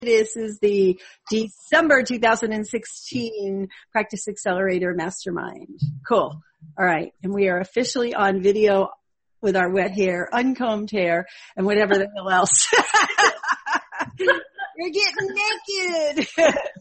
This is the December 2016 Practice Accelerator Mastermind. Cool. All right. And we are officially on video with our wet hair, uncombed hair, and whatever the hell else. You're getting naked.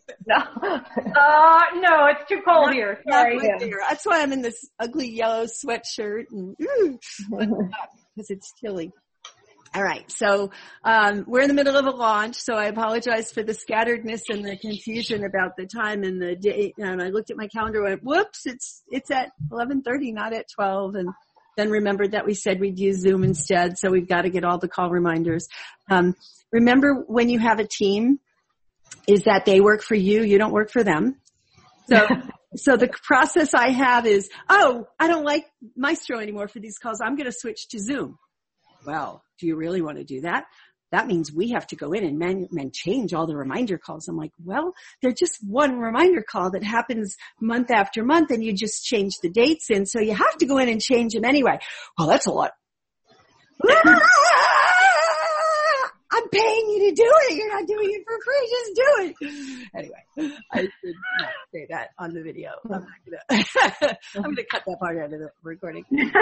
No, it's too cold here. Sorry. That's why I'm in this ugly yellow sweatshirt and because it's chilly. All right. So, we're in the middle of a launch. So I apologize for the scatteredness and the confusion about the time and the date. And I looked at my calendar and went, whoops, it's at 11:30, not at 12. And then remembered that we said we'd use Zoom instead. So we've got to get all the call reminders. Remember when you have a team is that they work for you. You don't work for them. So the process I have is, I don't like Maestro anymore for these calls. I'm going to switch to Zoom. Well, do you really want to do that? That means we have to go in and change all the reminder calls. I'm like, well, they're just one reminder call that happens month after month and you just change the dates in. So you have to go in and change them anyway. Well, that's a lot. I'm paying you to do it. You're not doing it for free. Just do it. Anyway, I should not say that on the video. I'm gonna cut that part out of the recording. It's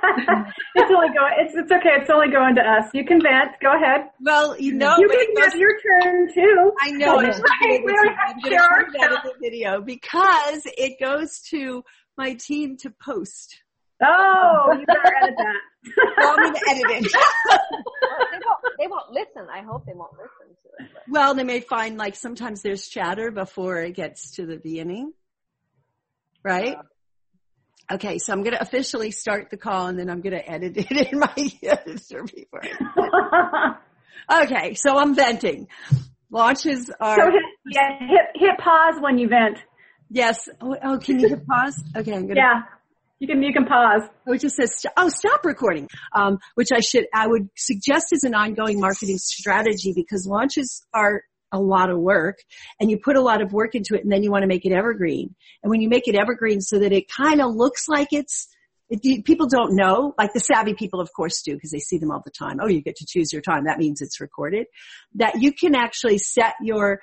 okay. It's only going to us. You can vent. Go ahead. Well, you can have your turn too. I know. Right. We don't have to share our stuff. The video because it goes to my team to post. Oh, you better edit that. Well, I'm going to edit it. They won't listen. I hope they won't listen to it. But. Well, they may find like sometimes there's chatter before it gets to the beginning. Right? Okay, so I'm going to officially start the call and then I'm going to edit it in my editor before. Okay, so I'm venting. Launches are... So hit pause when you vent. Yes. Oh, can you hit pause? Okay, I'm going to... Yeah. You can pause. It just says, stop recording, which I would suggest as an ongoing marketing strategy because launches are a lot of work and you put a lot of work into it and then you want to make it evergreen. And when you make it evergreen so that it kind of looks like people don't know, like the savvy people of course do because they see them all the time. Oh, you get to choose your time. That means it's recorded. That you can actually set your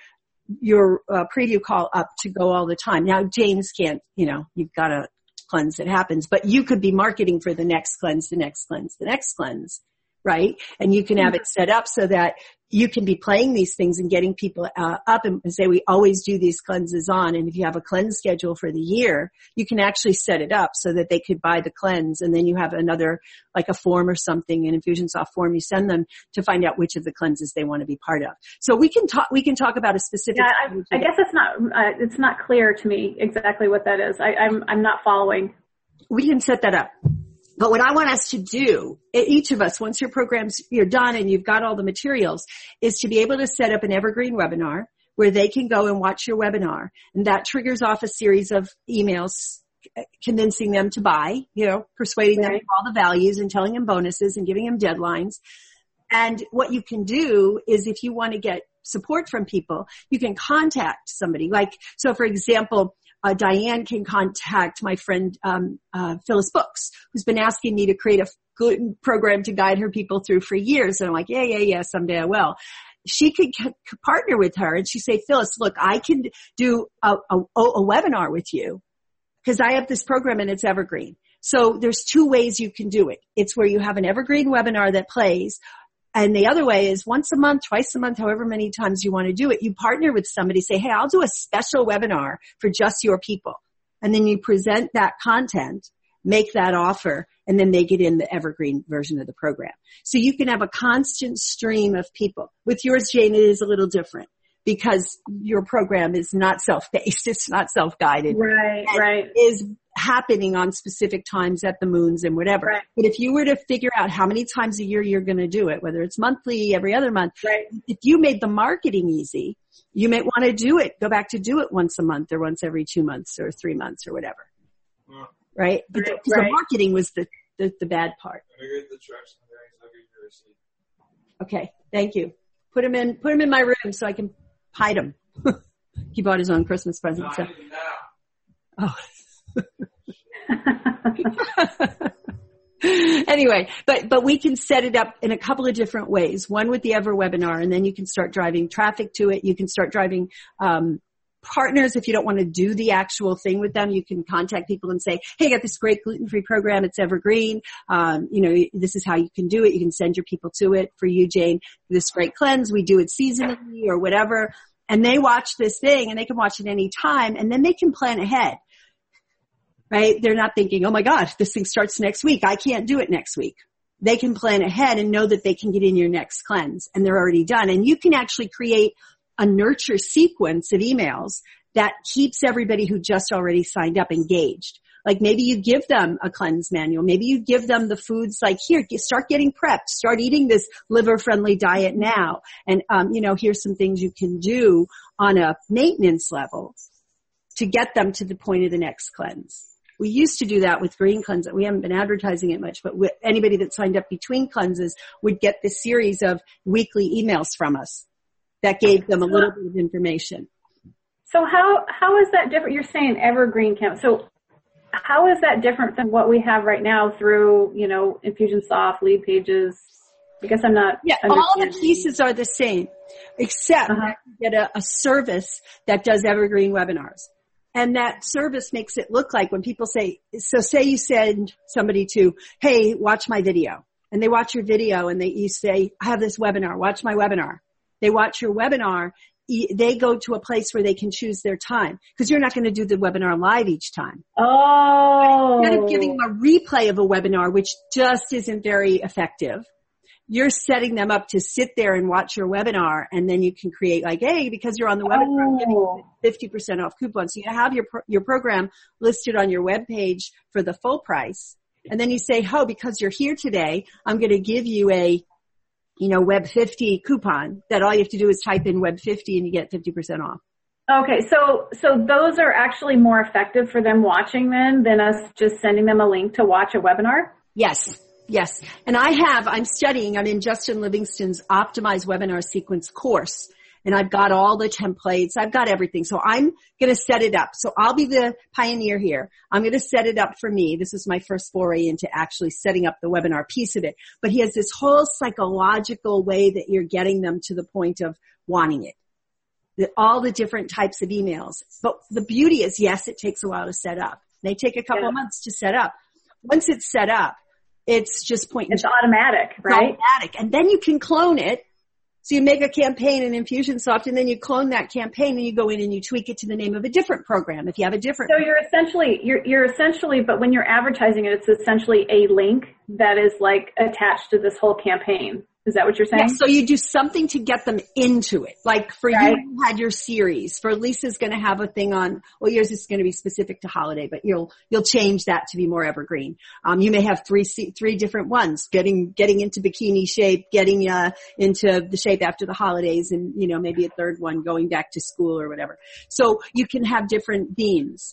preview call up to go all the time. Now, James can't, you've got to cleanse that happens, but you could be marketing for the next cleanse, the next cleanse, the next cleanse, right? And you can have it set up so that you can be playing these things and getting people up and say, we always do these cleanses on. And if you have a cleanse schedule for the year, you can actually set it up so that they could buy the cleanse. And then you have another, like a form or something, an Infusionsoft form, you send them to find out which of the cleanses they want to be part of. So we can talk about a specific. Yeah, I guess it's not clear to me exactly what that is. I'm not following. We can set that up. But what I want us to do, each of us, once you're done and you've got all the materials, is to be able to set up an evergreen webinar where they can go and watch your webinar. And that triggers off a series of emails convincing them to buy, persuading them of all the values and telling them bonuses and giving them deadlines. And what you can do is if you want to get support from people, you can contact somebody. So for example, Diane can contact my friend Phyllis Books, who's been asking me to create a good program to guide her people through for years. And I'm like, yeah, someday I will. She could partner with her and she say, Phyllis, look, I can do a webinar with you because I have this program and it's evergreen. So there's two ways you can do it. It's where you have an evergreen webinar that plays. And the other way is once a month, twice a month, however many times you want to do it, you partner with somebody, say, hey, I'll do a special webinar for just your people. And then you present that content, make that offer, and then they get in the evergreen version of the program. So you can have a constant stream of people. With yours, Jane, it is a little different because your program is not self-paced. It's not self-guided. Right. It is happening on specific times at the moons and whatever. Right. But if you were to figure out how many times a year you're going to do it, whether it's monthly, every other month, if you made the marketing easy, you may want to go back to do it once a month or once every 2 months or 3 months or whatever. Right? Because the marketing was the bad part. Okay. Thank you. Put him in my room so I can hide him. He bought his own Christmas present. So. Oh. Anyway, but we can set it up in a couple of different ways. One with the EverWebinar, and then you can start driving traffic to it. You can start driving, partners. If you don't want to do the actual thing with them, you can contact people and say, hey, I got this great gluten-free program. It's evergreen. This is how you can do it. You can send your people to it. For you, Jane, this great cleanse, we do it seasonally or whatever. And they watch this thing, and they can watch it any time, and then they can plan ahead. Right? They're not thinking, oh my God, this thing starts next week. I can't do it next week. They can plan ahead and know that they can get in your next cleanse, and they're already done. And you can actually create a nurture sequence of emails that keeps everybody who just already signed up engaged. Like maybe you give them a cleanse manual. Maybe you give them the foods like, here, start getting prepped. Start eating this liver-friendly diet now. And, here's some things you can do on a maintenance level to get them to the point of the next cleanse. We used to do that with Green Cleanse. We haven't been advertising it much, but anybody that signed up between cleanses would get this series of weekly emails from us that gave them a little bit of information. So how is that different? You're saying evergreen camp. So how is that different than what we have right now through, Infusionsoft, lead pages? I guess I'm not. Yeah, all the pieces are the same, except you get a service that does evergreen webinars. And that service makes it look like when people say you send somebody to, hey, watch my video. And they watch your video and you say, I have this webinar, watch my webinar. They watch your webinar. They go to a place where they can choose their time, because you're not going to do the webinar live each time. Oh. Instead of giving them a replay of a webinar, which just isn't very effective, you're setting them up to sit there and watch your webinar, and then you can create like, hey, because you're on the webinar, I'm giving you 50% off coupon. So you have your program listed on your webpage for the full price. And then you say, because you're here today, I'm going to give you a Web 50 coupon that all you have to do is type in Web 50 and you get 50% off. Okay. So those are actually more effective for them watching then than us just sending them a link to watch a webinar? Yes. And I'm studying, I'm in Justin Livingston's Optimized Webinar Sequence course, and I've got all the templates. I've got everything. So I'm going to set it up. So I'll be the pioneer here. I'm going to set it up for me. This is my first foray into actually setting up the webinar piece of it. But he has this whole psychological way that you're getting them to the point of wanting it. All the different types of emails. But the beauty is, yes, it takes a while to set up. They take a couple of months to set up. Once it's set up, it's just point and shoot. It's automatic, right? It's automatic. And then you can clone it. So you make a campaign in Infusionsoft, and then you clone that campaign, and you go in and you tweak it to the name of a different program if you have a different. So you're essentially, but when you're advertising it, it's essentially a link that is like attached to this whole campaign. Is that what you're saying? Yeah, so you do something to get them into it. Like for you had your series. For Lisa's going to have a thing on, yours is going to be specific to holiday, but you'll change that to be more evergreen. You may have three different ones, getting into bikini shape, getting into the shape after the holidays, and maybe a third one going back to school or whatever. So you can have different themes.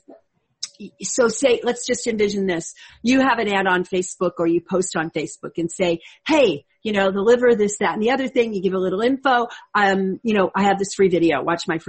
So let's just envision this. You have an ad on Facebook, or you post on Facebook and say, hey, the liver, this, that, and the other thing. You give a little info. I have this free video. Watch my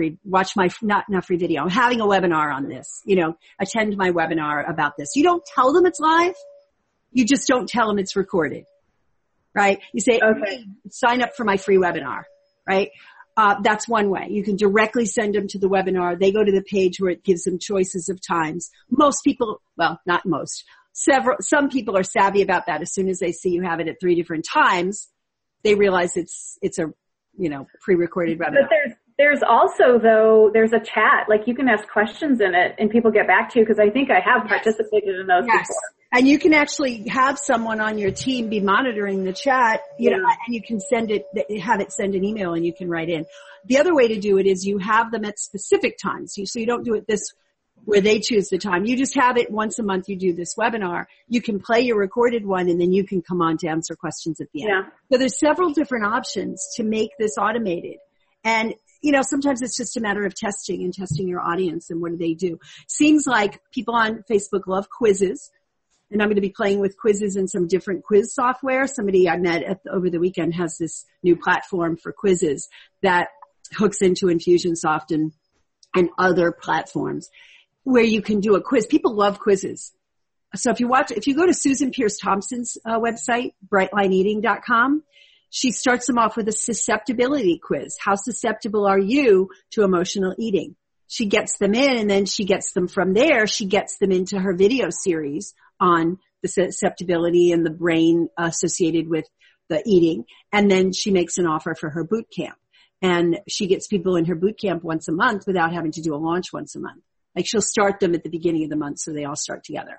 not free video. I'm having a webinar on this. Attend my webinar about this. You don't tell them it's live. You just don't tell them it's recorded. Right? You say, hey, sign up for my free webinar. Right? That's one way. You can directly send them to the webinar. They go to the page where it gives them choices of times. Most people, well, not most, some people are savvy about that. As soon as they see you have it at 3 different times, they realize it's a, pre-recorded webinar. But there's also, though, there's a chat. Like you can ask questions in it and people get back to you, because I think I have participated in those before. And you can actually have someone on your team be monitoring the chat, and you can have it send an email, and you can write in. The other way to do it is you have them at specific times. So you don't do it where they choose the time. You just have it once a month. You do this webinar. You can play your recorded one, and then you can come on to answer questions at the end. Yeah. So there's several different options to make this automated. And sometimes it's just a matter of testing your audience and what do they do. Seems like people on Facebook love quizzes. And I'm going to be playing with quizzes and some different quiz software. Somebody I met over the weekend has this new platform for quizzes that hooks into Infusionsoft and other platforms where you can do a quiz. People love quizzes. So if you go to Susan Pierce Thompson's website, brightlineeating.com, she starts them off with a susceptibility quiz. How susceptible are you to emotional eating? She gets them in, and then she gets them from there. She gets them into her video series on the susceptibility and the brain associated with the eating. And then she makes an offer for her boot camp. And she gets people in her boot camp once a month without having to do a launch once a month. Like she'll start them at the beginning of the month so they all start together.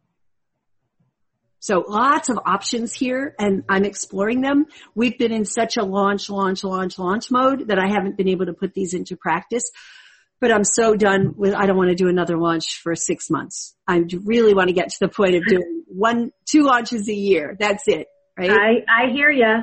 So lots of options here, and I'm exploring them. We've been in such a launch mode that I haven't been able to put these into practice. But I'm so done with, I don't want to do another launch for 6 months. I really want to get to the point of doing 2 launches a year. That's it, right? I hear ya.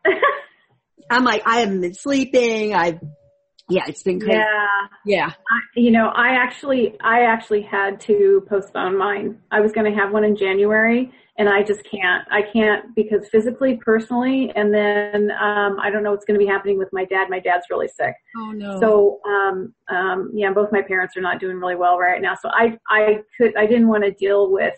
I'm like, I haven't been sleeping. It's been crazy. Yeah. I actually had to postpone mine. I was going to have one in January, and I just can't. I can't because physically, personally, and then I don't know what's going to be happening with my dad. My dad's really sick. Oh no. So both my parents are not doing really well right now. So I didn't want to deal with.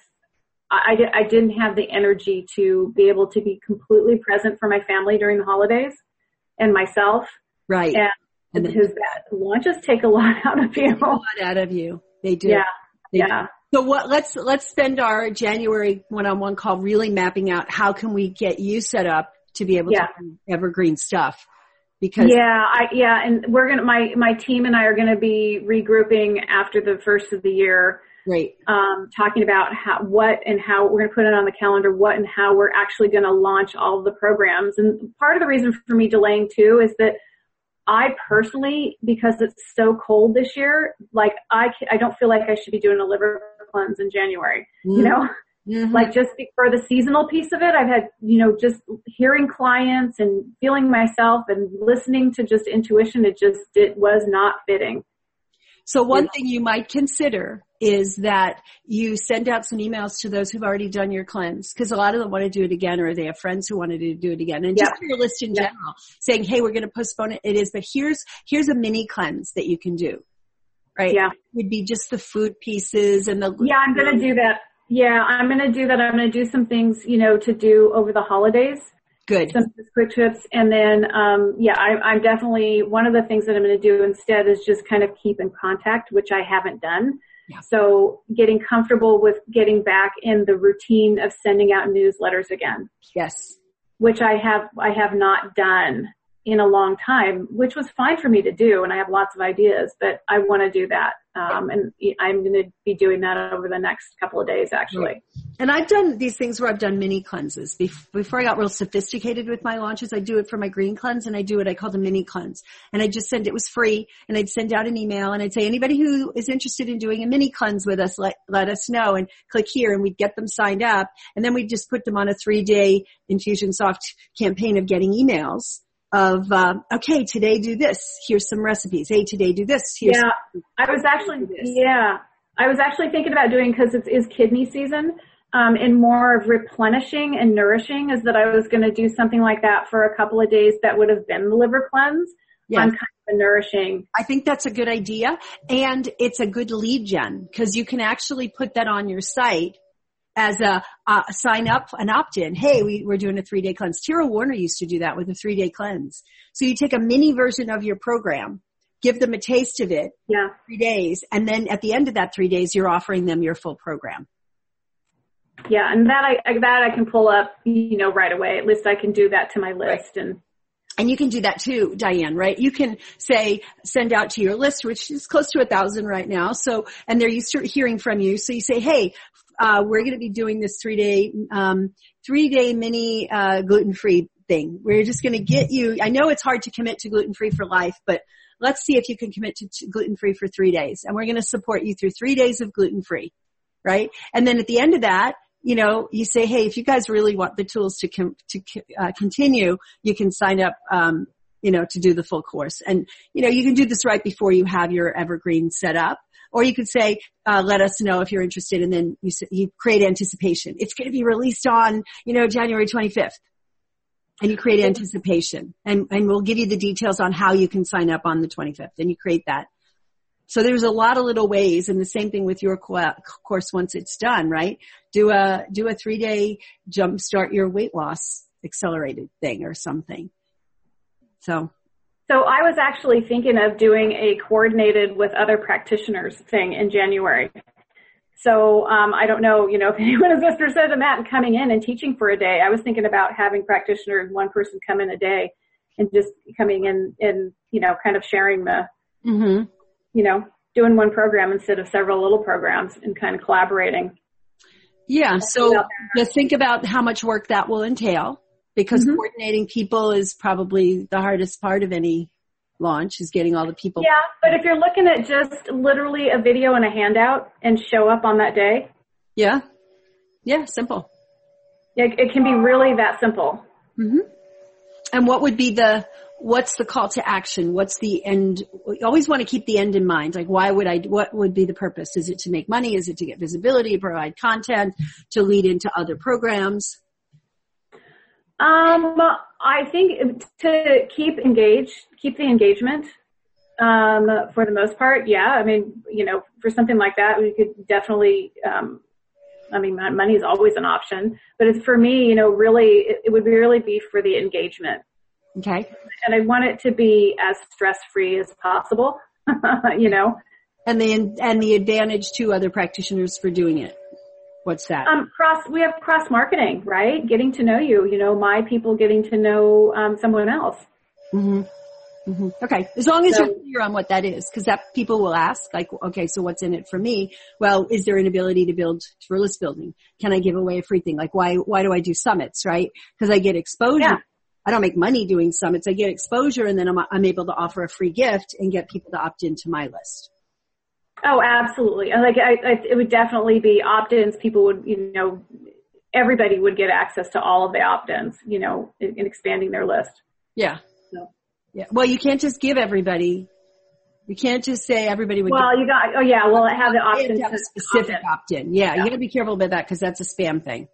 I didn't have the energy to be able to be completely present for my family during the holidays and myself. Right. And because that launches take a lot out of you. Take a lot out of you. They do. Yeah. They do. So let's spend our January one-on-one call really mapping out how can we get you set up to be able to do evergreen stuff. Because and we're going to, my team and I are going to be regrouping after the first of the year. Great. Talking about what and how we're going to put it on the calendar, what and how we're actually going to launch all of the programs. And part of the reason for me delaying too is that I personally, because it's so cold this year, like I don't feel like I should be doing a liver cleanse in January, like just for the seasonal piece of it. I've had, just hearing clients and feeling myself and listening to just intuition. It was not fitting. So one thing you might consider is that you send out some emails to those who've already done your cleanse, because a lot of them want to do it again, or they have friends who wanted to do it again. And just your list in general, saying, hey, we're going to postpone it. It is, but here's a mini cleanse that you can do, right? Yeah. It would be just the food pieces and the... Yeah, I'm going to do that. Yeah, I'm going to do that. I'm going to do some things, to do over the holidays. Good. Some quick tips. And then, I'm definitely, one of the things that I'm going to do instead is just kind of keep in contact, which I haven't done. Yeah. So getting comfortable with getting back in the routine of sending out newsletters again. Yes. Which I have not done in a long time, which was fine for me to do. And I have lots of ideas, but I want to do that. And I'm going to be doing that over the next couple of days, actually. Right. And I've done these things where I've done mini cleanses. Before I got real sophisticated with my launches, I do it for my green cleanse, and I do what I call the mini cleanse. And I just it was free, and I'd send out an email, and I'd say, anybody who is interested in doing a mini cleanse with us, let us know, and click here, and we'd get them signed up. And then we'd just put them on a 3-day Infusionsoft campaign of getting emails. Of, okay, today do this. Here's some recipes. Hey, today do this. I was actually thinking about doing, because it is kidney season, and more of replenishing and nourishing, is that I was going to do something like that for a couple of days that would have been the liver cleanse. Yes. On kind of nourishing. I think that's a good idea. And it's a good lead gen, because you can actually put that on your site as a sign up, an opt-in. Hey, we're doing a 3-day cleanse. Tara Warner used to do that with a 3-day cleanse. So you take a mini version of your program, give them a taste of it, 3 days, and then at the end of that 3 days, you're offering them your full program. Yeah, and that I can pull up, right away. At least I can do that to my list. Right. And you can do that too, Diane, right? You can send out to your list, which is close to 1,000 right now. So, and they're used to hearing from you. So you say, hey, we're going to be doing this 3-day mini, gluten-free thing. We're just going to get you, I know it's hard to commit to gluten-free for life, but let's see if you can commit to gluten-free for 3 days. And we're going to support you through 3 days of gluten-free, right? And then at the end of that, you say, hey, if you guys really want the tools to continue, you can sign up, to do the full course. And, you can do this right before you have your evergreen set up. Or you could say, let us know if you're interested, and then you create anticipation. It's going to be released on, January 25th. And you create anticipation. And we'll give you the details on how you can sign up on the 25th. And you create that. So there's a lot of little ways, and the same thing with your course once it's done, right? Do a 3-day jumpstart your weight loss accelerated thing or something. So I was actually thinking of doing a coordinated with other practitioners thing in January. So I don't know, if anyone is interested in that and coming in and teaching for a day. I was thinking about having practitioners, one person come in a day and just coming in and, kind of sharing the, doing one program instead of several little programs and kind of collaborating. Yeah. So just think about how much work that will entail, because coordinating people is probably the hardest part of any launch, is getting all the people. Yeah. But if you're looking at just literally a video and a handout and show up on that day. Yeah. Yeah. Simple. It can be really that simple. Mm-hmm. And what's the call to action? What's the end? You always want to keep the end in mind. Like, what would be the purpose? Is it to make money? Is it to get visibility, provide content, to lead into other programs? I think to keep the engagement, for the most part. Yeah. I mean, for something like that, we could definitely, money is always an option, but it's for me, really, it would really be for the engagement. Okay. And I want it to be as stress-free as possible, And the advantage to other practitioners for doing it. What's that? We have cross marketing, right? Getting to know you, my people getting to know, someone else. Mm-hmm. Mm-hmm. Okay. As long as you're clear on what that is, because that people will ask, like, okay, so what's in it for me? Well, is there an ability to build for list building? Can I give away a free thing? Like, why do I do summits, right? Because I get exposure. Yeah. I don't make money doing summits. I get exposure, and then I'm able to offer a free gift and get people to opt into my list. Oh, absolutely. And it would definitely be opt-ins. People would, everybody would get access to all of the opt-ins, in expanding their list. Yeah. So. Yeah. Well, you can't just give everybody. You can't just say everybody would. Well, have the option to have a specific opt-in. Yeah. You got to be careful about that, because that's a spam thing.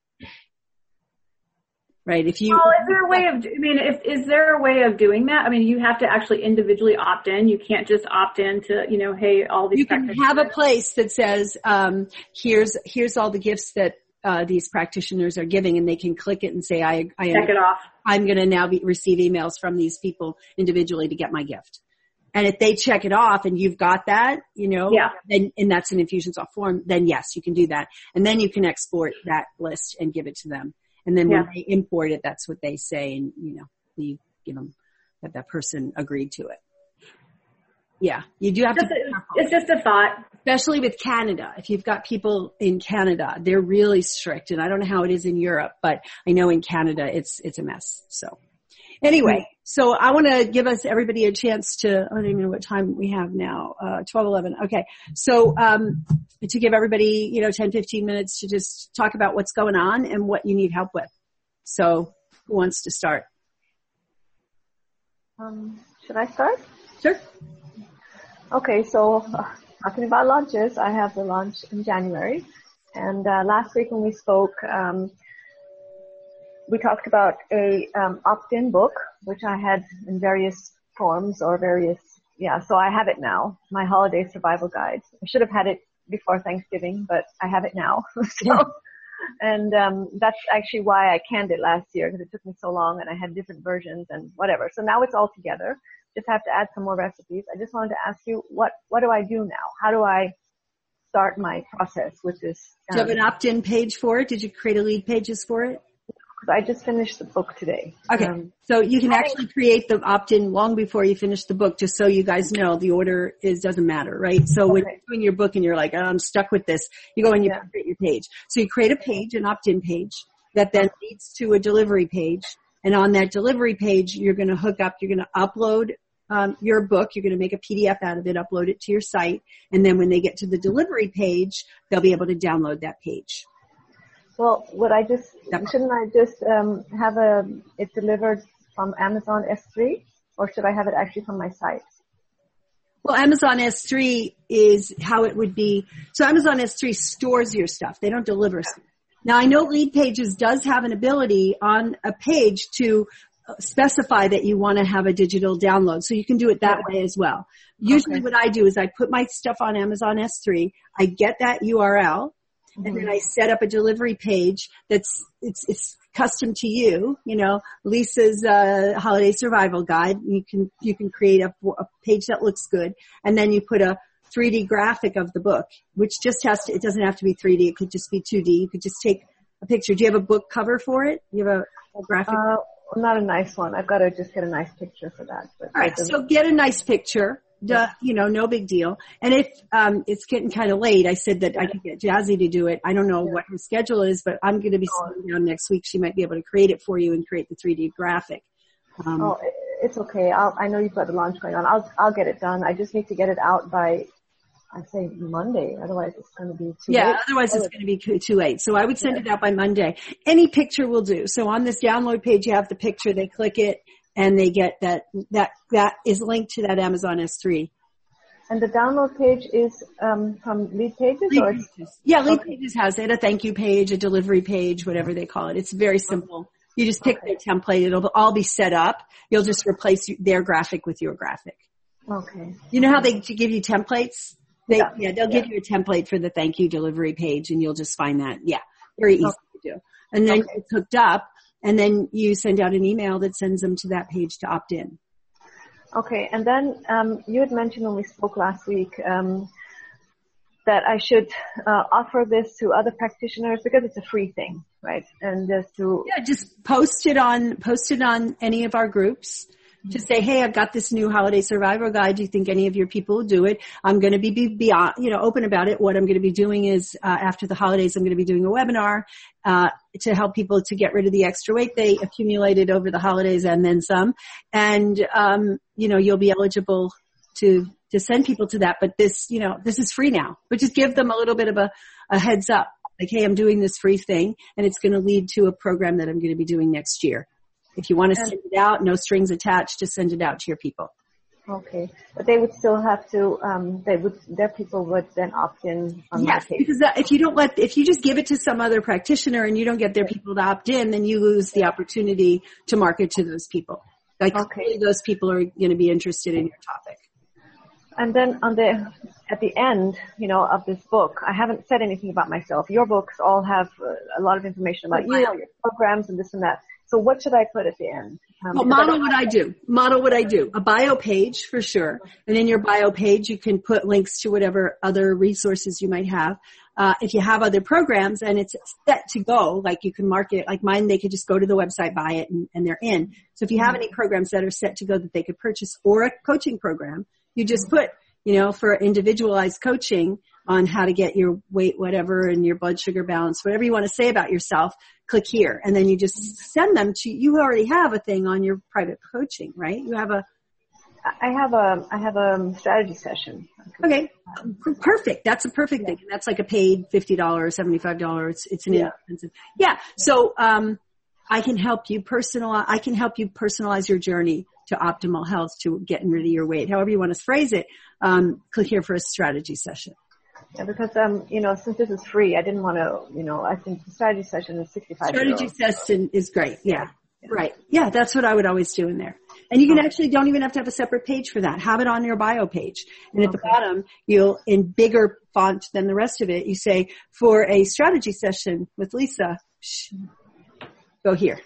Right. Is there a way of doing that? I mean, you have to actually individually opt in. You can't just opt in to, hey, all these. You can have a place that says, here's all the gifts that these practitioners are giving, and they can click it and say, I check it off. I'm going to now receive emails from these people individually to get my gift. And if they check it off and you've got that, then, and that's an Infusionsoft form, then yes, you can do that. And then you can export that list and give it to them. And then when they import it, that's what they say, and you give them that person agreed to it. Yeah, you do have to. It's just a thought. Especially with Canada. If you've got people in Canada, they're really strict, and I don't know how it is in Europe, but I know in Canada it's a mess. So anyway, so I want to give everybody a chance to. I don't even know what time we have now. 12:11. Okay, so to give everybody 10, 15 minutes to just talk about what's going on and what you need help with. So who wants to start? Should I start? Sure. Okay, so talking about launches, I have the launch in January. And last week when we spoke, we talked about a opt-in book, which I had in various forms or so I have it now, my holiday survival guide. I should have had it before Thanksgiving, but I have it now. And that's actually why I canned it last year, because it took me so long and I had different versions and whatever. So now it's all together. Just have to add some more recipes. I just wanted to ask you, what do I do now? How do I start my process with this? Do you have an opt-in page for it? Did you create a lead pages for it? Because I just finished the book today. Okay. So you can actually create the opt-in long before you finish the book, just so you guys know the order doesn't matter, right? So when you're doing your book and you're like, I'm stuck with this, you go and you create your page. So you create a page, an opt-in page, that then leads to a delivery page. And on that delivery page, you're going to hook up, you're going to upload your book, you're going to make a PDF out of it, upload it to your site, and then when they get to the delivery page, they'll be able to download that page. Well, shouldn't I just have it delivered from Amazon S3, or should I have it actually from my site? Well, Amazon S3 is how it would be. So Amazon S3 stores your stuff. They don't deliver stuff. Now, I know Lead Pages does have an ability on a page to specify that you want to have a digital download. So you can do it that way as well. Usually what I do is I put my stuff on Amazon S3, I get that URL, and then I set up a delivery page it's custom to you, Lisa's Holiday Survival Guide. You can create a page that looks good, and then you put a 3D graphic of the book, which just it doesn't have to be 3D, it could just be 2D. You could just take a picture. Do you have a book cover for it? You have a graphic? Not a nice one. I've got to just get a nice picture for that. But all right, so get a nice picture. No big deal. And if it's getting kind of late, I said that I could get Jazzy to do it. I don't know what her schedule is, but I'm going to be sitting down next week. She might be able to create it for you and create the 3D graphic. It's okay. I know you've got the launch going on. I'll get it done. I just need to get it out by, I'd say Monday. Otherwise it's going to be too late. Otherwise it's going to be too late. So I would send it out by Monday. Any picture will do. So on this download page, you have the picture. They click it and they get that is linked to that Amazon S3. And the download page is from Lead Pages? Lead Pages has it, a thank you page, a delivery page, whatever they call it. It's very simple. You just pick their template. It'll all be set up. You'll just replace their graphic with your graphic. Okay. You know how they give you templates? They'll give you a template for the thank you delivery page, and you'll just find that. Yeah, very easy to do. And then it's hooked up, and then you send out an email that sends them to that page to opt in. Okay, and then you had mentioned when we spoke last week that I should offer this to other practitioners because it's a free thing, right? And just post it on any of our groups. To say, hey, I've got this new Holiday Survival Guide. Do you think any of your people will do it? I'm going to be beyond, open about it. What I'm going to be doing is, after the holidays, I'm going to be doing a webinar, to help people to get rid of the extra weight they accumulated over the holidays and then some. And, you'll be eligible to send people to that. But this is free now, but just give them a little bit of a heads up. Like, hey, I'm doing this free thing and it's going to lead to a program that I'm going to be doing next year. If you want to send it out, no strings attached, just send it out to your people. Okay. But they would still have to, their people would then opt in on the page. Because if you just give it to some other practitioner and you don't get their people to opt in, then you lose the opportunity to market to those people. Clearly those people are going to be interested in your topic. And then at the end, of this book, I haven't said anything about myself. Your books all have a lot of information about you, your programs and this and that. So what should I put at the end? Model what I do. A bio page for sure. And in your bio page, you can put links to whatever other resources you might have. If you have other programs and it's set to go, like you can market it, like mine, they could just go to the website, buy it, and they're in. So if you have any programs that are set to go that they could purchase or a coaching program, you just put, for individualized coaching on how to get your weight, whatever, and your blood sugar balance, whatever you want to say about yourself, click here. And then you just send them you already have a thing on your private coaching, right? I have a strategy session. Okay. Perfect. That's a perfect thing. And that's like a paid $50, $75. It's an inexpensive. Yeah. So, I can help you personalize your journey to optimal health, to getting rid of your weight. However you want to phrase it, click here for a strategy session. Yeah, because, since this is free, I didn't want to, I think the strategy session is $65. Strategy session is great. Yeah. Right. Yeah, that's what I would always do in there. And you can actually don't even have to have a separate page for that. Have it on your bio page. And at the bottom, you'll, in bigger font than the rest of it, you say, for a strategy session with Lisa, go here.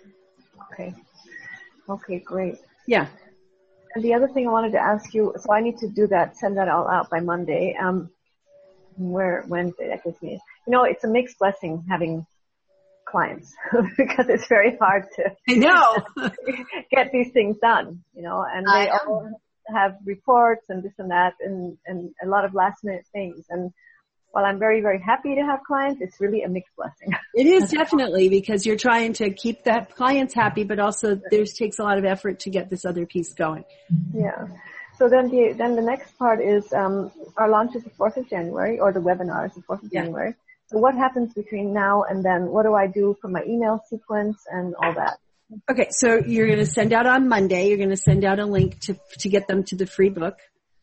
Okay, great. Yeah. And the other thing I wanted to ask you, so I need to do that, send that all out by Monday. Wednesday, that gives me, it's a mixed blessing having clients because it's very hard to get these things done, and they all have reports and this and that and a lot of last minute things. And while I'm very, very happy to have clients, it's really a mixed blessing. It is definitely, because you're trying to keep the clients happy, but also takes a lot of effort to get this other piece going. Yeah. So then the next part is, our launch is the 4th of January, or the webinar is the 4th of January. So what happens between now and then? What do I do for my email sequence and all that? Okay. So you're going to send out on Monday, you're going to send out a link to get them to the free book.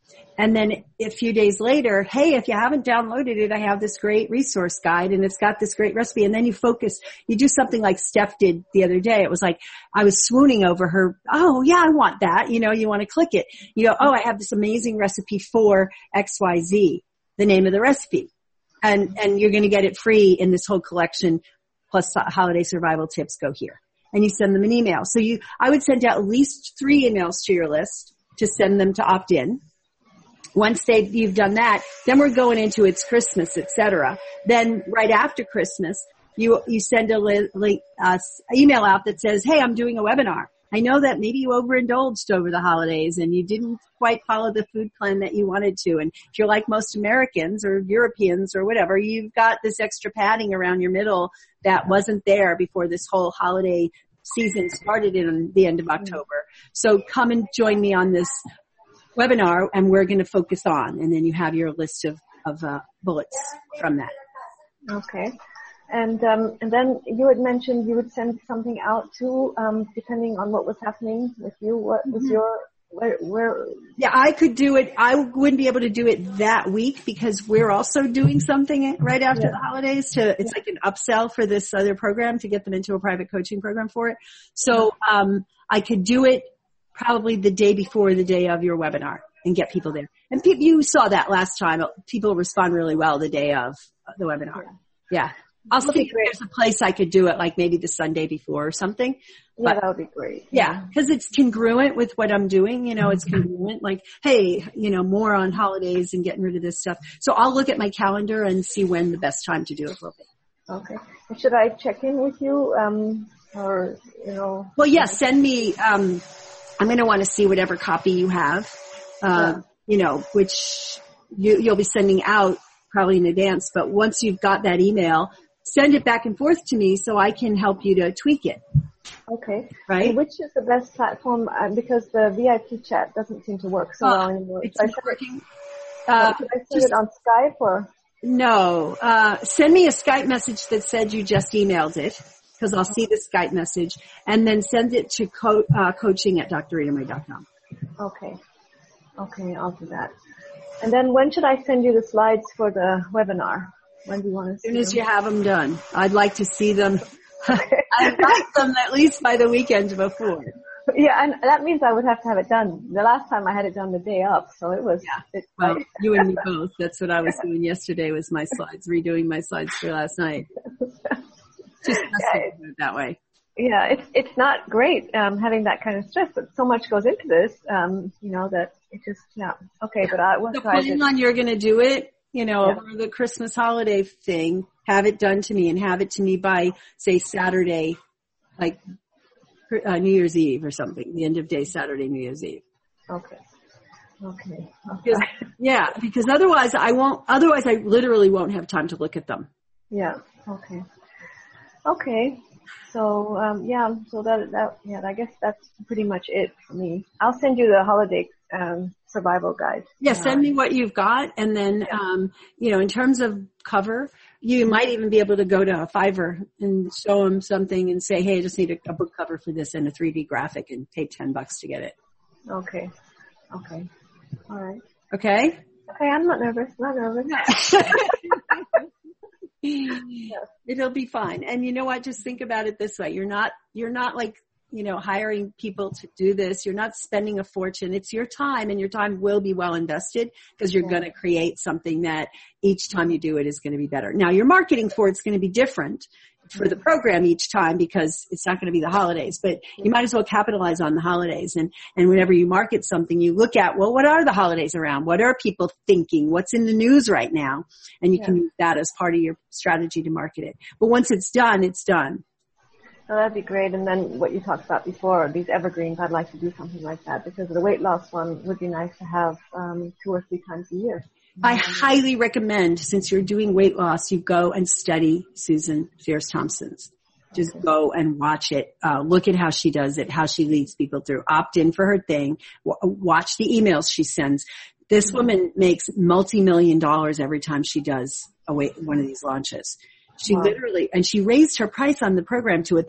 And then a few days later, hey, if you haven't downloaded it, I have this great resource guide and it's got this great recipe. And then you do something like Steph did the other day. It was like, I was swooning over her. Oh yeah, I want that. You want to click it. You go, oh, I have this amazing recipe for XYZ, the name of the recipe. And you're going to get it free in this whole collection plus holiday survival tips go here. And you send them an email. So I would send out at least 3 emails to your list to send them to opt in. Once you've done that, then we're going into it's Christmas, etc. Then right after Christmas, you send a email out that says, hey, I'm doing a webinar. I know that maybe you overindulged over the holidays and you didn't quite follow the food plan that you wanted to. And if you're like most Americans or Europeans or whatever, you've got this extra padding around your middle that wasn't there before this whole holiday season started in the end of October. So come and join me on this webinar and we're going to focus on, and then you have your list of bullets from that. Okay. And then you had mentioned you would send something out too, depending on what was happening with you. What was your, where? Yeah, I could do it. I wouldn't be able to do it that week because we're also doing something right after the holidays it's like an upsell for this other program to get them into a private coaching program for it. So, I could do it probably the day before the day of your webinar and get people there. And you saw that last time. People respond really well the day of the webinar. Yeah. I'll see if there's a place I could do it, like maybe the Sunday before or something. Yeah, that would be great. Yeah, because it's congruent with what I'm doing. It's congruent. Like, hey, more on holidays and getting rid of this stuff. So I'll look at my calendar and see when the best time to do it will be. Okay. Should I check in with you, or? Well, yeah. Send me. I'm going to want to see whatever copy you have. Which you'll be sending out probably in advance. But once you've got that email, send it back and forth to me so I can help you to tweak it. Okay. Right? And which is the best platform? Because the VIP chat doesn't seem to work so well anymore. It's not working. Should I send it on Skype or? No. Send me a Skype message that said you just emailed it, because I'll see the Skype message, and then send it to coaching@drritamery.com. Okay. Okay, I'll do that. And then when should I send you the slides for the webinar? When do you want to see them? As soon as you have them done. I'd like to see them. I'd like them at least by the weekend before. Yeah, and that means I would have to have it done. The last time I had it done the day up, so it was. Yeah. Well, you and me both. That's what I was doing yesterday was my slides, redoing my slides for last night. Just do it that way. Yeah, it's not great having that kind of stress, but so much goes into this, that it just, okay, but I will try to. So plan on you're going to do it, over the Christmas holiday thing, have it done to me and have it to me by, say, Saturday, like New Year's Eve or something, the end of day Saturday, New Year's Eve. Okay. Because otherwise I literally won't have time to look at them. Yeah, okay. So, I guess that's pretty much it for me. I'll send you the holiday, survival guide. Yeah, send me what you've got. And then, in terms of cover, you might even be able to go to a Fiverr and show them something and say, hey, I just need a book cover for this and a 3D graphic and pay $10 to get it. Okay. All right. Okay? Okay, I'm not nervous. It'll be fine. And you know what? Just think about it this way. You're not like, hiring people to do this. You're not spending a fortune. It's your time, and your time will be well invested because you're going to create something that each time you do it is going to be better. Now your marketing for it's going to be different for the program each time because it's not going to be the holidays, but you might as well capitalize on the holidays. And whenever you market something, you look at, well, what are the holidays around? What are people thinking? What's in the news right now? And you can use that as part of your strategy to market it. But once it's done, it's done. Oh, that'd be great. And then what you talked about before, these evergreens, I'd like to do something like that because the weight loss one would be nice to have 2 or 3 times a year. I highly recommend, since you're doing weight loss, you go and study Susan Fierce-Thompson's. Just go and watch it. Look at how she does it, how she leads people through. Opt in for her thing. Watch the emails she sends. This woman makes multi-million dollars every time she does one of these launches. She literally, and she raised her price on the program to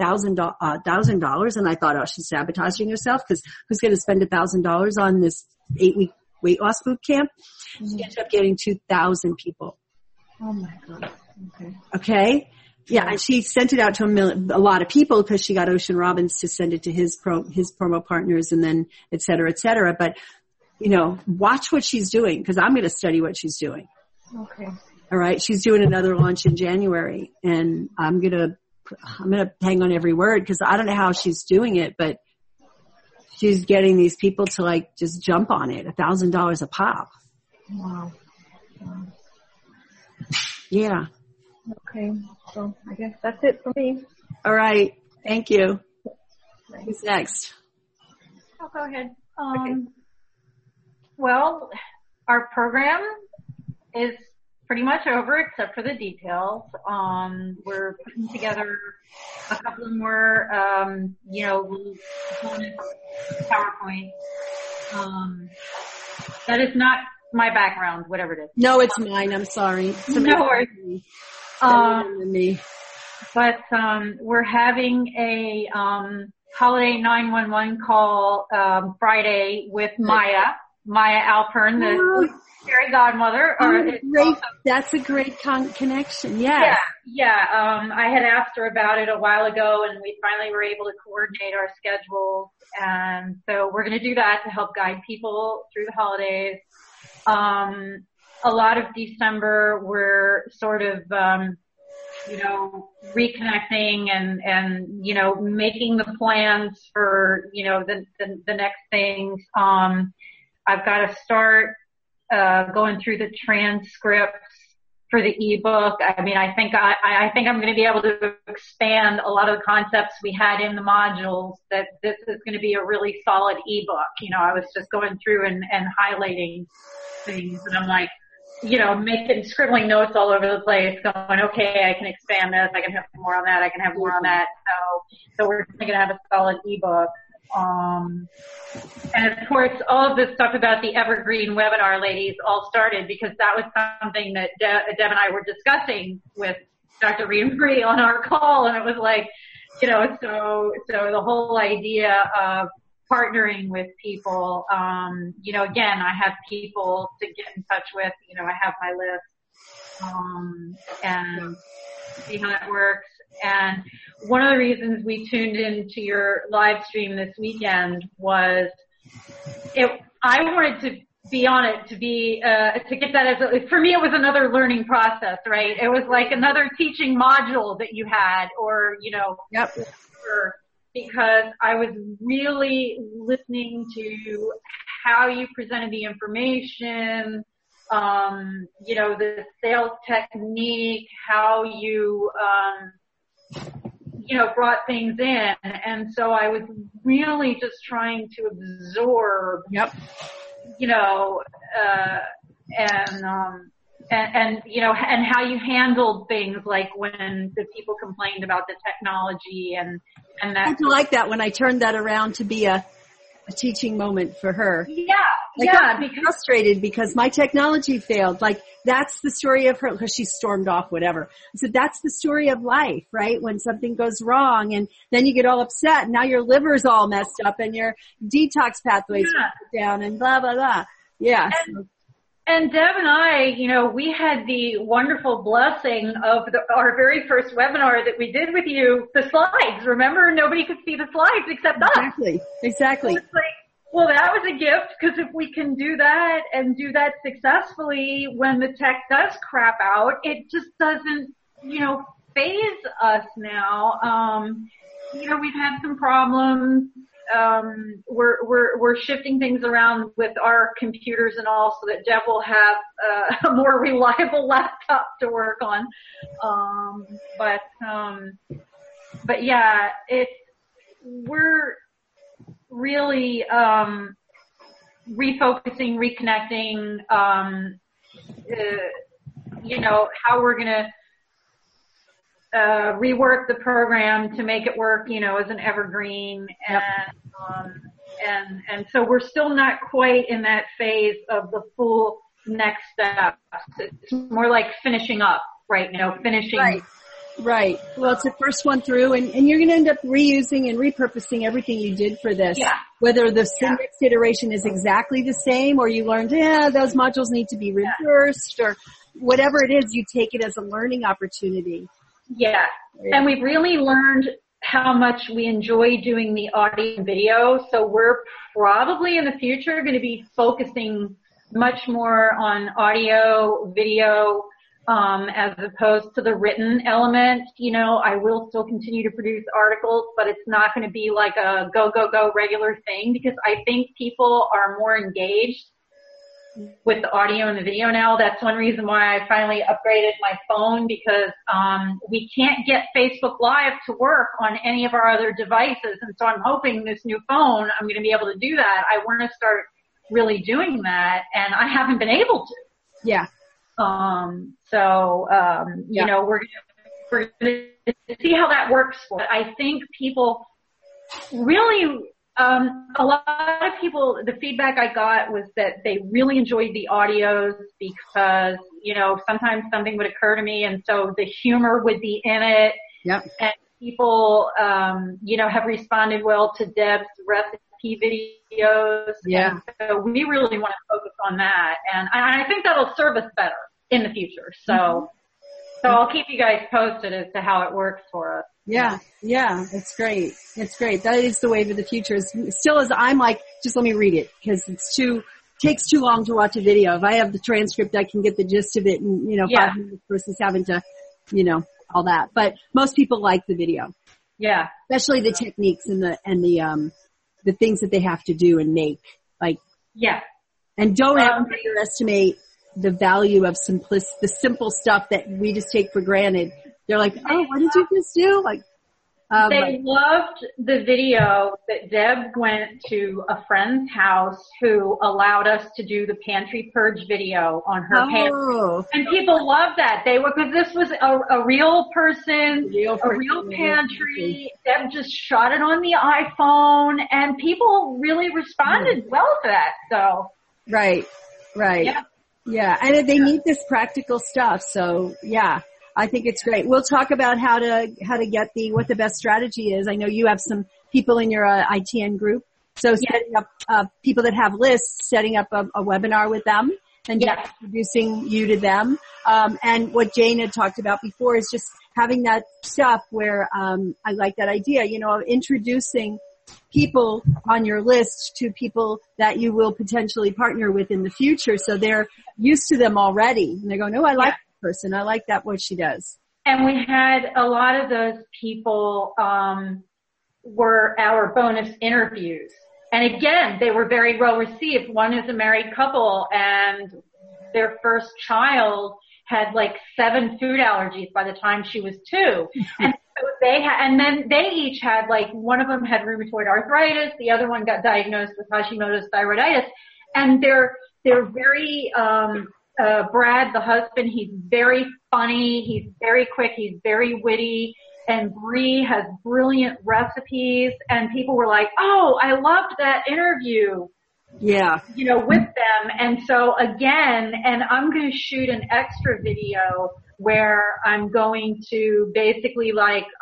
$1,000, and I thought, oh, she's sabotaging herself because who's going to spend $1,000 on this 8-week weight loss boot camp. She ended up getting 2,000 people. Oh my God. Okay. Okay. Yeah, and she sent it out to a lot of people because she got Ocean Robbins to send it to his promo partners, and then et cetera, et cetera. But, watch what she's doing, because I'm going to study what she's doing. Okay. All right. She's doing another launch in January, and I'm going to hang on every word, because I don't know how she's doing it, but she's getting these people to just jump on it. $1,000 a pop. Wow. Yeah. Okay. So I guess that's it for me. All right. Thank you. Who's next? I'll go ahead. Okay. Well, our program is pretty much over except for the details. We're putting together a couple of more, PowerPoint. That is not my background, whatever it is. No, it's mine. I'm sorry. No worries. Me. But we're having a holiday 911 call Friday with Maya Alpern, the fairy godmother. Great. That's a great connection. Yes. Yeah. I had asked her about it a while ago, and we finally were able to coordinate our schedules. And so we're going to do that to help guide people through the holidays. A lot of December, we're sort of, reconnecting and, making the plans for, the next things. I've got to start, going through the transcripts for the ebook. I mean, I think I'm going to be able to expand a lot of the concepts we had in the modules, that this is going to be a really solid ebook. I was just going through and highlighting things, and I'm like, scribbling notes all over the place, going, okay, I can expand this, I can have more on that, I can have more on that. So we're going to have a solid ebook. And of course, all of this stuff about the Evergreen webinar, ladies, all started because that was something that Deb and I were discussing with Dr. Reem Bree on our call, and it was like, so the whole idea of partnering with people, again, I have people to get in touch with, I have my list, and see how that works. And one of the reasons we tuned into your live stream this weekend was I wanted to be on it, to get that for me, it was another learning process, right? It was like another teaching module that you had, or, Yep. Because I was really listening to how you presented the information, the sales technique, how you, brought things in. And so I was really just trying to absorb, Yep. And how you handled things, like when the people complained about the technology and that. I like that when I turned that around to be a teaching moment for her. Yeah. I got frustrated because my technology failed. Like, that's the story of her, because she stormed off, whatever. So that's the story of life, right? When something goes wrong and then you get all upset and now your liver's all messed up and your detox pathways are down and blah, blah, blah. Yeah. And Deb and I, we had the wonderful blessing of our very first webinar that we did with you, the slides. Remember, nobody could see the slides except us. Exactly. So it's like, well, that was a gift, because if we can do that and do that successfully when the tech does crap out, it just doesn't, phase us now. We've had some problems. We're shifting things around with our computers and all, so that Deb will have a more reliable laptop to work on. But yeah, we're really refocusing, reconnecting, how we're gonna rework the program to make it work, as an evergreen. And so we're still not quite in that phase of the full next step. It's more like finishing up right now, finishing. Right. Right. Well, it's the first one through, and you're going to end up reusing and repurposing everything you did for this. Yeah. Whether the next iteration is exactly the same, or you learned, those modules need to be reversed, or whatever it is, you take it as a learning opportunity. Yeah. And we've really learned how much we enjoy doing the audio and video. So we're probably in the future going to be focusing much more on audio, video, as opposed to the written element. You know, I will still continue to produce articles, but it's not going to be like a go regular thing, because I think people are more engaged with the audio and the video now. That's one reason why I finally upgraded my phone, because we can't get Facebook Live to work on any of our other devices. And so I'm hoping this new phone, I'm going to be able to do that. I want to start really doing that, and I haven't been able to. Yeah. You know, we're going to see how that works. But I think people really, a lot of people, the feedback I got was that they really enjoyed the audios because, you know, sometimes something would occur to me, and so the humor would be in it. Yep. And people, you know, have responded well to Deb's recipe videos. Yeah. And so we really want to focus on that. And I think that'll serve us better in the future. So I'll keep you guys posted as to how it works for us. Yeah. It's great. It's great. That is the wave of the future. Still, as I'm like, just let me read it, because takes too long to watch a video. If I have the transcript, I can get the gist of it in, 5 minutes versus having to, all that. But most people like the video. Yeah. Especially the techniques and the things that they have to do and make. Yeah. And don't ever underestimate the value of the simple stuff that we just take for granted. They're like, oh, what did you just do? They loved the video that Deb went to a friend's house who allowed us to do the pantry purge video on her pantry. And people loved that. Because this was a real person, a real pantry. Deb just shot it on the iPhone, and people really responded well to that. So. Right. Yeah. And they need this practical stuff. So yeah. I think it's great. We'll talk about how to get what the best strategy is. I know you have some people in your ITN group. So setting up people that have lists, setting up a webinar with them and introducing you to them. And what Jane had talked about before is just having that stuff where I like that idea, of introducing people on your list to people that you will potentially partner with in the future. So they're used to them already. And they're going, oh, I like person. I like that, what she does. And we had a lot of those people were our bonus interviews. And again, they were very well received. One is a married couple, and their first child had 7 food allergies by the time she was 2. And so and then they each had one of them had rheumatoid arthritis, the other one got diagnosed with Hashimoto's thyroiditis, and they're very Brad, the husband, he's very funny, he's very quick, he's very witty, and Bree has brilliant recipes, and people were like, oh, I loved that interview. Yeah. With them. And so again, and I'm going to shoot an extra video where I'm going to basically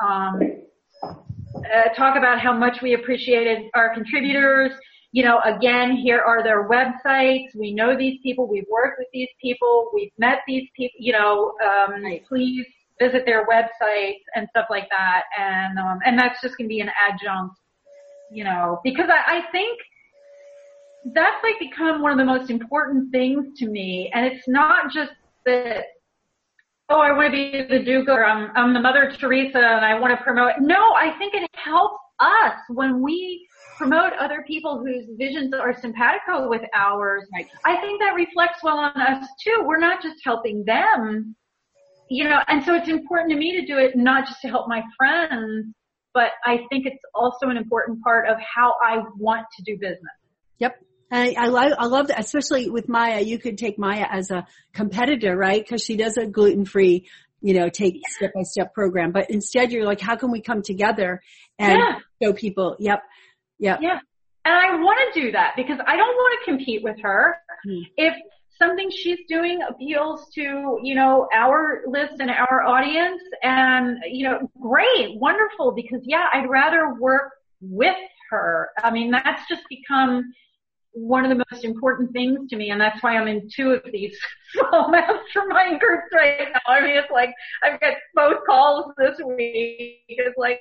talk about how much we appreciated our contributors. Again, here are their websites. We know these people. We've worked with these people. We've met these people. Please visit their websites and stuff like that. And that's just going to be an adjunct, because I think that's become one of the most important things to me. And it's not just that, oh, I want to be the do-gooder. I'm the Mother Teresa and I want to promote. No, I think it helps us when we promote other people whose visions are simpatico with ours. I think that reflects well on us too. We're not just helping them, and so it's important to me to do it not just to help my friends, but I think it's also an important part of how I want to do business. Yep. And I love that, especially with Maya. You could take Maya as a competitor, right? Because she does a gluten-free, take step-by-step program. But instead, you're like, how can we come together and show people? Yep. Yeah. And I want to do that because I don't want to compete with her. If something she's doing appeals to, you know, our list and our audience, and, you know, great, wonderful, because yeah, I'd rather work with her. I mean, that's just become one of the most important things to me, and that's why I'm in 2 of these small mastermind groups right now. I mean, it's like, I've got both calls this week. It's like,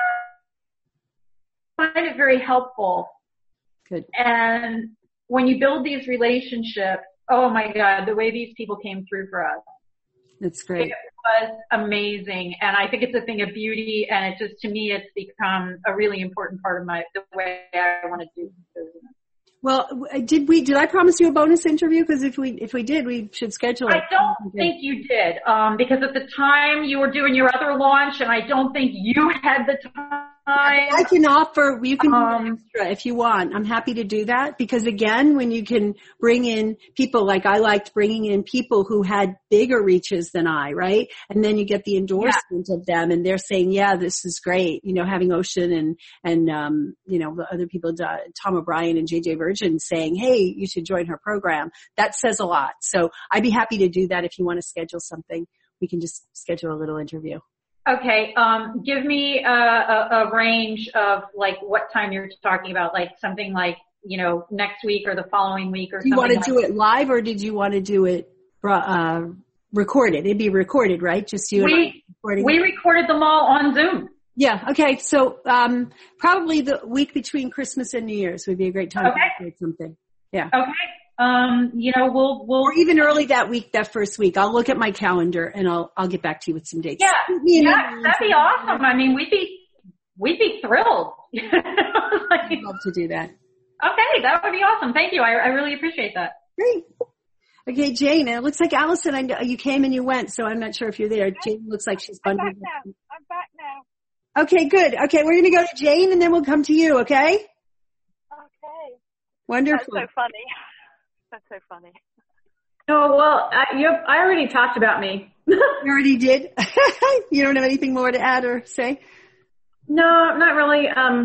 I find it very helpful. Good. And when you build these relationships, oh my God, the way these people came through for us. That's great. It was amazing. And I think it's a thing of beauty, and it just, to me, it's become a really important part of the way I want to do business. Well, did I promise you a bonus interview? Because if we did, we should schedule it. I don't think you did, because at the time you were doing your other launch, and I don't think you had the time. I can offer, you can do extra if you want. I'm happy to do that, because again, when you can bring in people, like I liked bringing in people who had bigger reaches than I, right? And then you get the endorsement of them, and they're saying, yeah, this is great. You know, having Ocean and you know, the other people, Tom O'Brien and JJ Virgin saying, hey, you should join her program. That says a lot. So I'd be happy to do that. If you want to schedule something, we can just schedule a little interview. Okay, give me a range of like what time you're talking about, like something like, you know, next week or the following week or something. Do you want to do it live, or did you want to do it recorded? It'd be recorded, right? Just you and I recording. We recorded them all on Zoom. Yeah, okay. So probably the week between Christmas and New Year's would be a great time to record something. Yeah. Okay. You know, we'll or even early that week, that first week. I'll look at my calendar and I'll get back to you with some dates. Yeah, that'd be awesome. I mean, we'd be thrilled. I'd love to do that. Okay, that would be awesome. Thank you. I really appreciate that. Great. Okay, Jane, it looks like Allison, I know you came and you went, so I'm not sure if you're there. Jane looks like she's bundled. I'm back now. Okay, good. Okay, we're going to go to Jane and then we'll come to you, okay? Okay. Wonderful. That's so funny. That's so funny. Oh, well, I already talked about me. You already did? You don't have anything more to add or say? No, not really.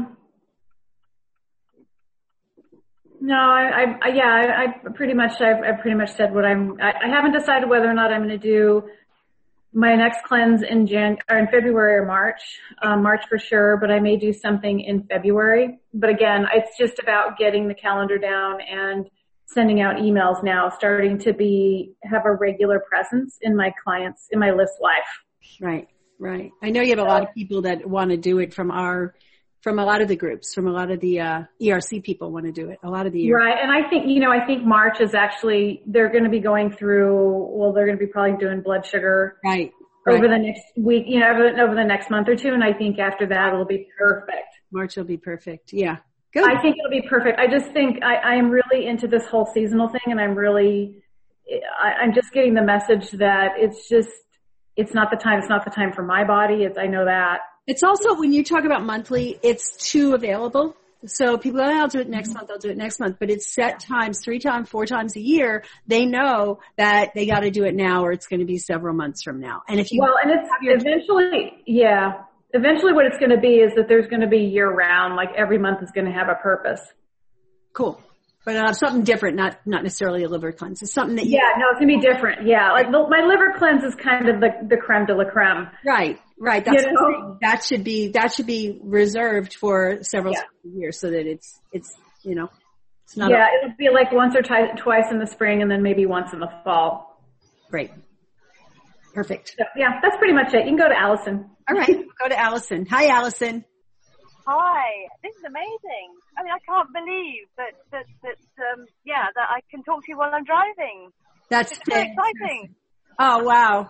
No, I've pretty much said what I haven't decided whether or not I'm going to do my next cleanse in February or March. March for sure, but I may do something in February. But again, it's just about getting the calendar down and sending out emails now, starting to have a regular presence in my clients, in my list life. Right, right. I know you have a lot of people that want to do it from a lot of the groups, from a lot of the ERC people want to do it. A lot of the ERC. Right, and I think March is actually, they're going to be going through, they're going to be probably doing blood sugar. Right. Over the next week, over the next month or two, and I think after that it'll be perfect. March will be perfect. Yeah. Good. I think it'll be perfect. I just think I am really into this whole seasonal thing, and I'm just getting the message that it's not the time. It's not the time for my body. I know that. It's also, when you talk about monthly, it's too available. So people go, I'll do it next month. I'll do it next month. But it's set times, 3 times, 4 times a year. They know that they got to do it now, or it's going to be several months from now. And if you and it's eventually what it's going to be is that there's going to be year round, like every month is going to have a purpose. Cool. But something different, not necessarily a liver cleanse. It's something that it's going to be different. Yeah. Like my liver cleanse is kind of the creme de la creme. Right. Right. That's that should be reserved for several years so that it's not. Yeah. It'll be like once or twice in the spring and then maybe once in the fall. Great. Perfect. So, yeah, that's pretty much it. You can go to Allison. All right. We'll go to Allison. Hi, Allison. Hi. This is amazing. I mean, I can't believe that I can talk to you while I'm driving. That's so exciting. Oh, wow.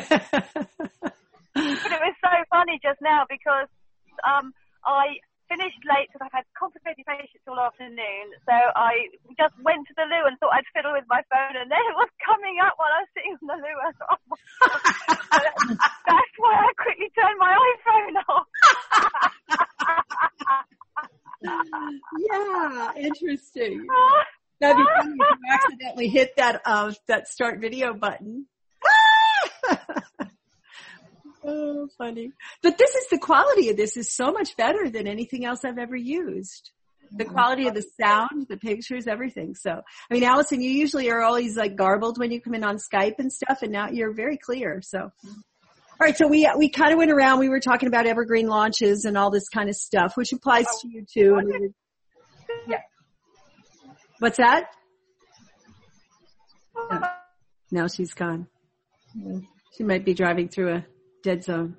But it was so funny just now because I finished late because I've had complicated patients all afternoon. So I just went to the loo and thought I'd fiddle with my phone, and then it was coming up while I was sitting in the loo. I thought, oh my God. That's why I quickly turned my iPhone off. Yeah, interesting. That'd be funny if you accidentally hit that start video button. Oh, funny. But the quality of this is so much better than anything else I've ever used. The quality of the sound, the pictures, everything. So, I mean, Allison, you usually are always like garbled when you come in on Skype and stuff, and now you're very clear. So, all right. So we kind of went around. We were talking about evergreen launches and all this kind of stuff, which applies to you too. And yeah. What's that? Oh, now she's gone. She might be driving through a dead zone.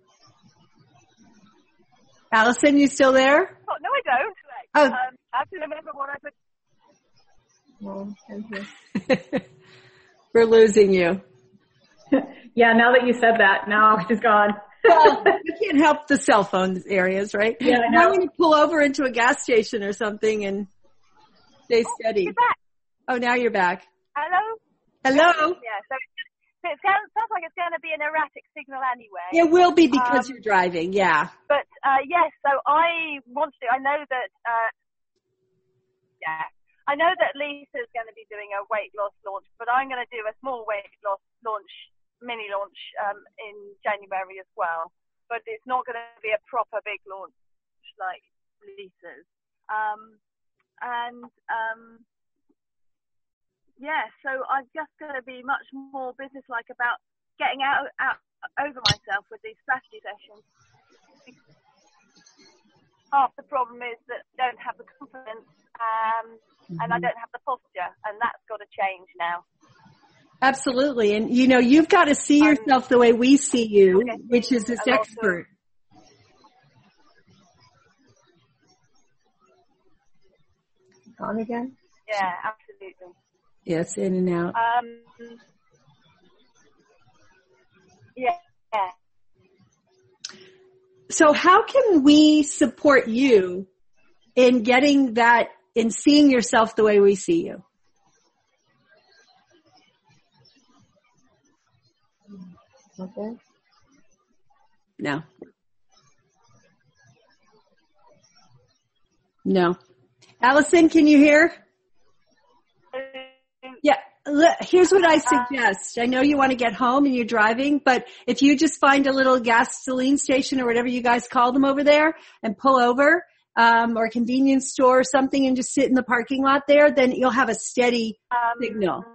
Allison, you still there? Oh, no, I don't. Oh. I have to remember what I put. No, thank you. We're losing you. Yeah, now that you said that, now she's gone. Well, you can't help the cell phone areas, right? Yeah, I know. Now when you pull over into a gas station or something and stay steady. You're back. Oh, now you're back. Hello? Hello? Yeah, so it sounds like it's going to be an erratic signal anyway. It will be because you're driving, yeah. But, yes, so I want to, I know that, I know that Lisa's going to be doing a weight loss launch, but I'm going to do a small weight loss launch, mini launch, in January as well. But it's not going to be a proper big launch like Lisa's. Yeah, so I'm just going to be much more businesslike about getting out over myself with these strategy sessions. Half the problem is that I don't have the confidence and I don't have the posture, and that's got to change now. Absolutely. And, you know, you've got to see yourself the way we see you, which is this expert. On again? Yeah, absolutely. Yes, in and out. Yeah. So how can we support you in getting that, in seeing yourself the way we see you? Okay. No. No. Allison, can you hear? Yeah. Here's what I suggest. I know you want to get home and you're driving, but if you just find a little gasoline station or whatever you guys call them over there and pull over, or a convenience store or something and just sit in the parking lot there, then you'll have a steady signal.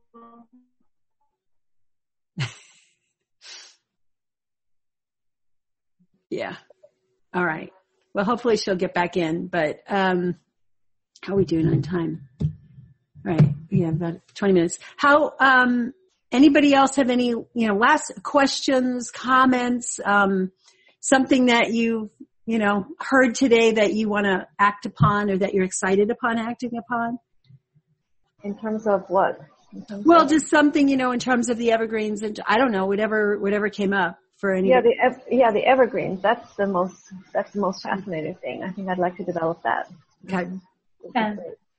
Yeah. All right. Well, hopefully she'll get back in, but, how are we doing on time? All right. Yeah, about 20 minutes. How, anybody else have any, last questions, comments, something that you've, heard today that you want to act upon or that you're excited upon acting upon? In terms of what? Well, just something, in terms of the evergreens and I don't know, whatever came up for any. Yeah, the evergreens. That's the most fascinating thing. I think I'd like to develop that. Okay. And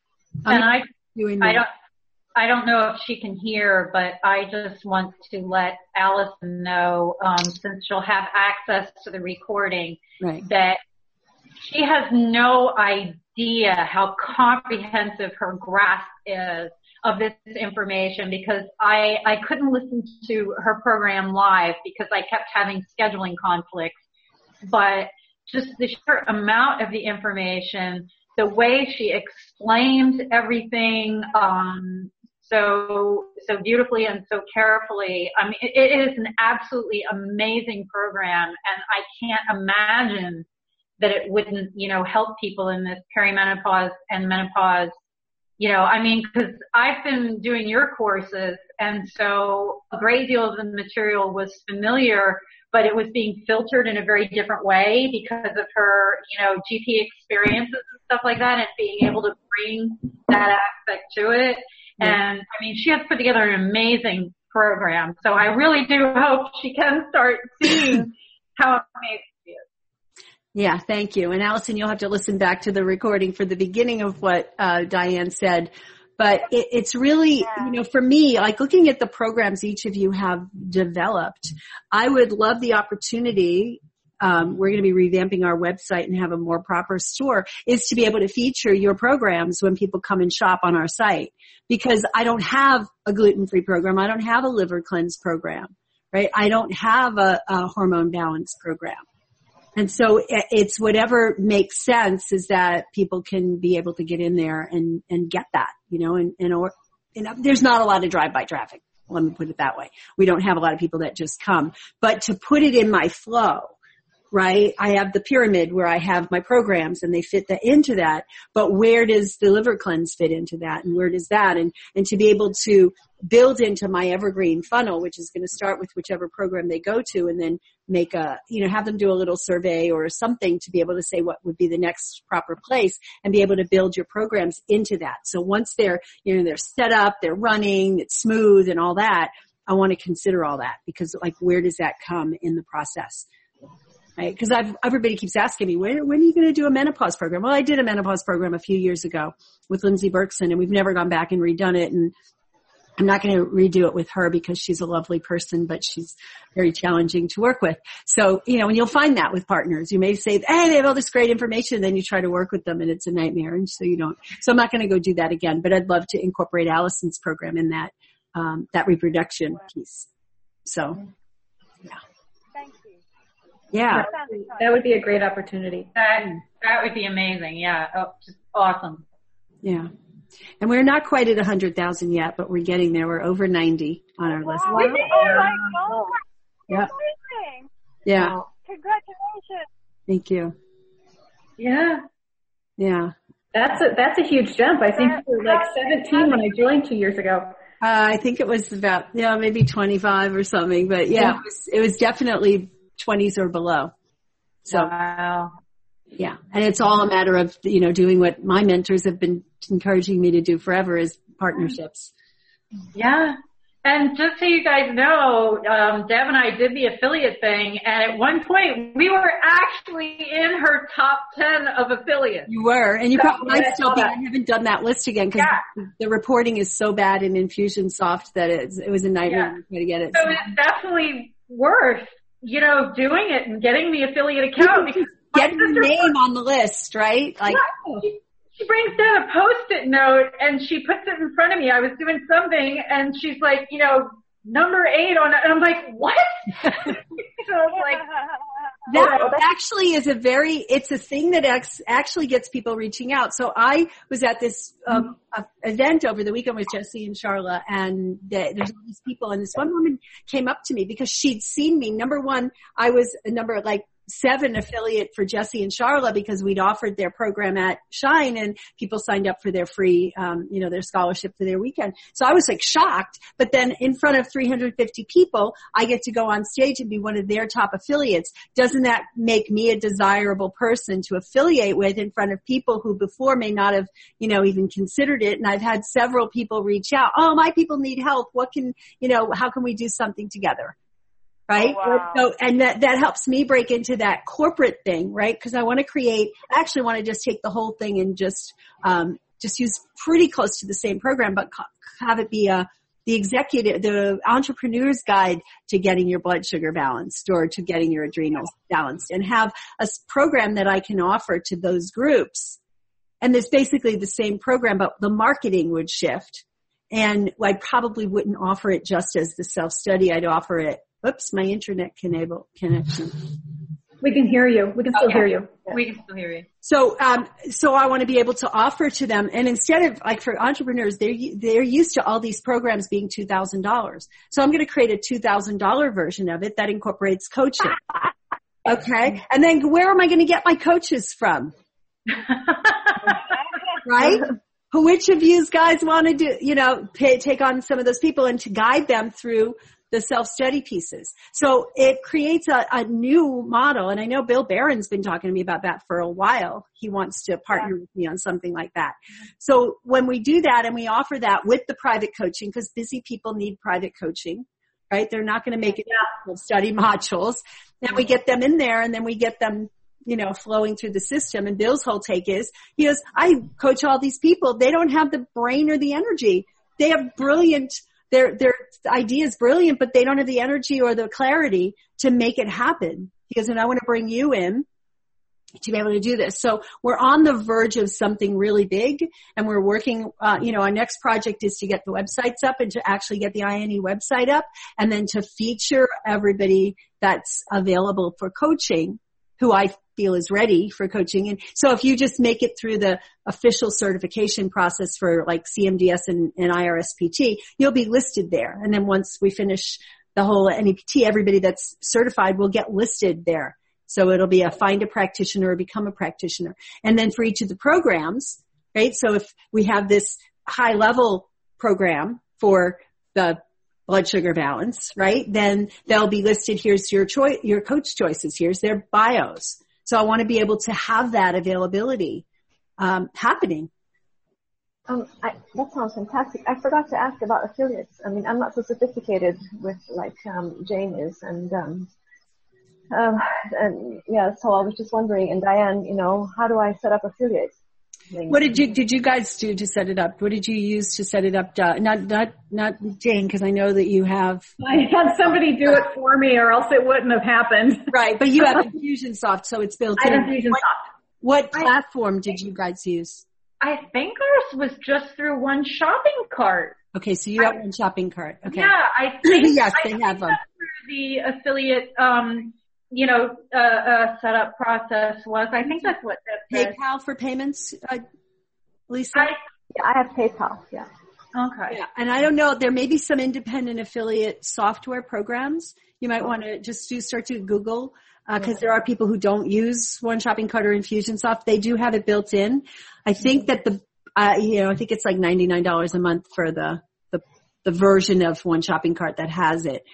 I don't know if she can hear, but I just want to let Allison know, since she'll have access to the recording, right, that she has no idea how comprehensive her grasp is of this information, because I couldn't listen to her program live because I kept having scheduling conflicts. But just the sheer amount of the information, the way she explained everything so beautifully and so carefully. I mean, it is an absolutely amazing program, and I can't imagine that it wouldn't, help people in this perimenopause and menopause. Because I've been doing your courses, and so a great deal of the material was familiar, but it was being filtered in a very different way because of her, GP experiences and stuff like that, and being able to bring that aspect to it. And she has put together an amazing program. So I really do hope she can start seeing how amazing she is. Yeah, thank you. And Allison, you'll have to listen back to the recording for the beginning of what Diane said. But it's really, for me, like looking at the programs each of you have developed, I would love the opportunity, we're going to be revamping our website and have a more proper store, is to be able to feature your programs when people come and shop on our site. Because I don't have a gluten-free program. I don't have a liver cleanse program, right? I don't have a hormone balance program. And so it's whatever makes sense is that people can be able to get in there and get that, and there's not a lot of drive-by traffic. Let me put it that way. We don't have a lot of people that just come, but to put it in my flow, right? I have the pyramid where I have my programs and they fit into that, but where does the liver cleanse fit into that? And where does that? And to be able to build into my evergreen funnel, which is going to start with whichever program they go to and then make have them do a little survey or something to be able to say what would be the next proper place and be able to build your programs into that. So once they're set up, they're running, it's smooth and all that, I want to consider all that because where does that come in the process? Right? Because everybody keeps asking me, when are you going to do a menopause program? Well, I did a menopause program a few years ago with Lindsay Berkson, and we've never gone back and redone it. And I'm not going to redo it with her because she's a lovely person, but she's very challenging to work with. So, and you'll find that with partners. You may say, hey, they have all this great information, then you try to work with them and it's a nightmare. And so you don't. So I'm not going to go do that again, but I'd love to incorporate Allison's program in that reproduction piece. So, yeah. Thank you. Yeah. That would be a great opportunity. That would be amazing. Yeah. Oh, just awesome. Yeah. And we're not quite at 100,000 yet, but we're getting there. We're over 90 on our list. Wow. Oh my God. Yeah. Amazing. Yeah. Wow. Congratulations. Thank you. Yeah. Yeah. That's a huge jump. I think you were 17 when I joined 2 years ago. I think it was about, maybe 25 or something, but yeah. It was definitely 20s or below. So, wow. Yeah. And it's all a matter of, doing what my mentors have been encouraging me to do forever is partnerships. Yeah. And just so you guys know, Deb and I did the affiliate thing, and at one point we were actually in her top 10 of affiliates. You were, and you probably might still be. I haven't done that list again because the reporting is so bad in Infusionsoft that it was a nightmare to get it. So it's definitely worth, doing it and getting the affiliate account because getting your name on the list, right? She brings down a Post-it note and she puts it in front of me. I was doing something and she's like, number 8 on it. And I'm like, what? So it's like, that actually is it's a thing that actually gets people reaching out. So I was at this event over the weekend with Jesse and Charla, and there's all these people, and this one woman came up to me because she'd seen me. Number one, I was a number 7 affiliate for Jesse and Charla because we'd offered their program at Shine and people signed up for their free, their scholarship for their weekend. So I was shocked, but then in front of 350 people, I get to go on stage and be one of their top affiliates. Doesn't that make me a desirable person to affiliate with in front of people who before may not have, even considered it? And I've had several people reach out. Oh, my people need help. How can we do something together? Right? Oh, wow. So, and that helps me break into that corporate thing, right? Because I actually want to just take the whole thing and just use pretty close to the same program, but have it be the entrepreneur's guide to getting your blood sugar balanced or to getting your adrenals balanced, and have a program that I can offer to those groups. And it's basically the same program, but the marketing would shift. And I probably wouldn't offer it just as the self-study. I'd offer it. Oops, my internet connection. We can hear you. We can still hear you. We can still hear you. So I want to be able to offer to them, and instead of for entrepreneurs, they're used to all these programs being $2,000. So I'm going to create a $2,000 version of it that incorporates coaching. Okay, and then where am I going to get my coaches from? Right? Which of you guys want to do? Take on some of those people and to guide them through the self-study pieces. So it creates a new model. And I know Bill Barron's been talking to me about that for a while. He wants to partner with me on something like that. So when we do that and we offer that with the private coaching, because busy people need private coaching, right? They're not going to make it study modules. And we get them in there and then we get them, flowing through the system. And Bill's whole take is, he goes, I coach all these people. They don't have the brain or the energy. They have brilliant their idea is brilliant, but they don't have the energy or the clarity to make it happen. He goes, and I want to bring you in to be able to do this. So we're on the verge of something really big, and we're working, our next project is to get the websites up and to actually get the INE website up, and then to feature everybody that's available for coaching who I feel is ready for coaching. And so if you just make it through the official certification process for like CMDS and IRSPT, you'll be listed there. And then once we finish the whole NEPT, everybody that's certified will get listed there. So it'll be a find a practitioner or become a practitioner. And then for each of the programs, right? So if we have this high level program for the blood sugar balance, right? Then they'll be listed. Here's your choice, your coach choices. Here's their bios. So I want to be able to have that availability, happening. That sounds fantastic. I forgot to ask about affiliates. I mean, I'm not so sophisticated with like, Jane is and yeah, so I was just wondering, and Diane, how do I set up affiliates? What did you guys do to set it up? What did you use to set it up? Not Jane, because I know that you have. I had somebody do it for me, or else it wouldn't have happened. Right, but you have Infusionsoft, so it's built in. I have Infusionsoft. What platform did you guys use? I think ours was just through one shopping cart. Okay, so you have one shopping cart. Okay. Yeah, I think. Yes, they have them. Through the affiliate, setup process was. I think that's what PayPal for payments, Lisa? I have PayPal, yeah. Okay. Yeah, and I don't know, there may be some independent affiliate software programs. You might want to just start to Google, because there are people who don't use One Shopping Cart or Infusionsoft. They do have it built in. I think that I think it's like $99 a month for the version of One Shopping Cart that has it.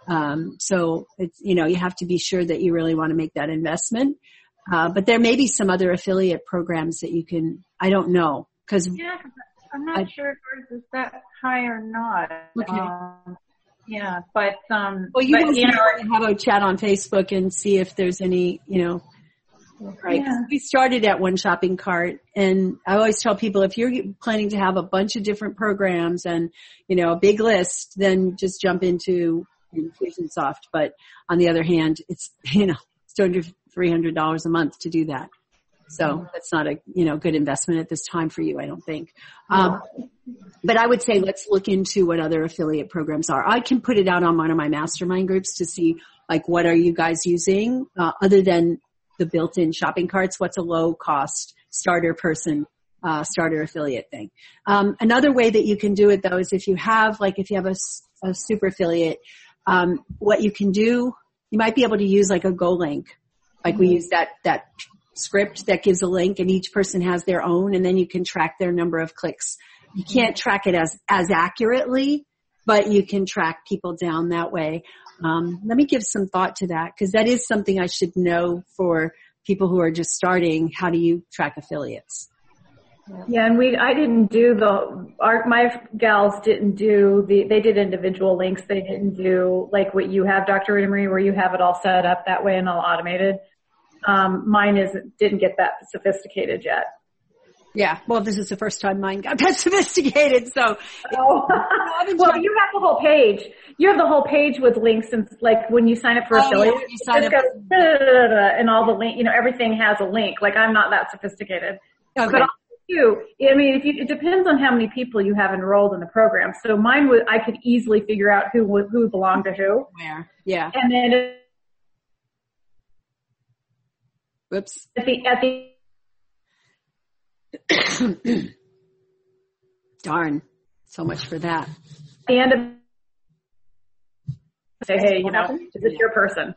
So it's, you have to be sure that you really want to make that investment. But there may be some other affiliate programs that you can, I don't know, because I'm not sure if ours is that high or not. Okay. But, well, you can have a chat on Facebook and see if there's any, right. Yeah. We started at One Shopping Cart, and I always tell people, if you're planning to have a bunch of different programs and, a big list, then just jump into Infusionsoft. But on the other hand, it's, it's $300 a month to do that. So that's not a, good investment at this time for you, I don't think. But I would say let's look into what other affiliate programs are. I can put it out on one of my mastermind groups to see, like, what are you guys using, other than the built-in shopping carts? What's a low-cost starter affiliate thing? Another way that you can do it, though, is if you have a super affiliate, what you can do, you might be able to use like a GoLink. Like we use that script that gives a link, and each person has their own, and then you can track their number of clicks. You can't track it as accurately, but you can track people down that way. Let me give some thought to that, because that is something I should know for people who are just starting. How do you track affiliates? Yeah, and I didn't do my gals didn't do they did individual links. They didn't do like what you have, Dr. Rita Marie, where you have it all set up that way and all automated. Mine didn't get that sophisticated yet. Yeah, well, this is the first time mine got that sophisticated, so. Oh. Well, you have the whole page. You have the whole page with links, and like when you sign up for affiliate, you sign up. And all the link, everything has a link. Like I'm not that sophisticated. Okay. But it depends on how many people you have enrolled in the program. So mine I could easily figure out who belonged to who. Where? Yeah. And then whoops. At the darn. So much for that. And say, hey, is this your person?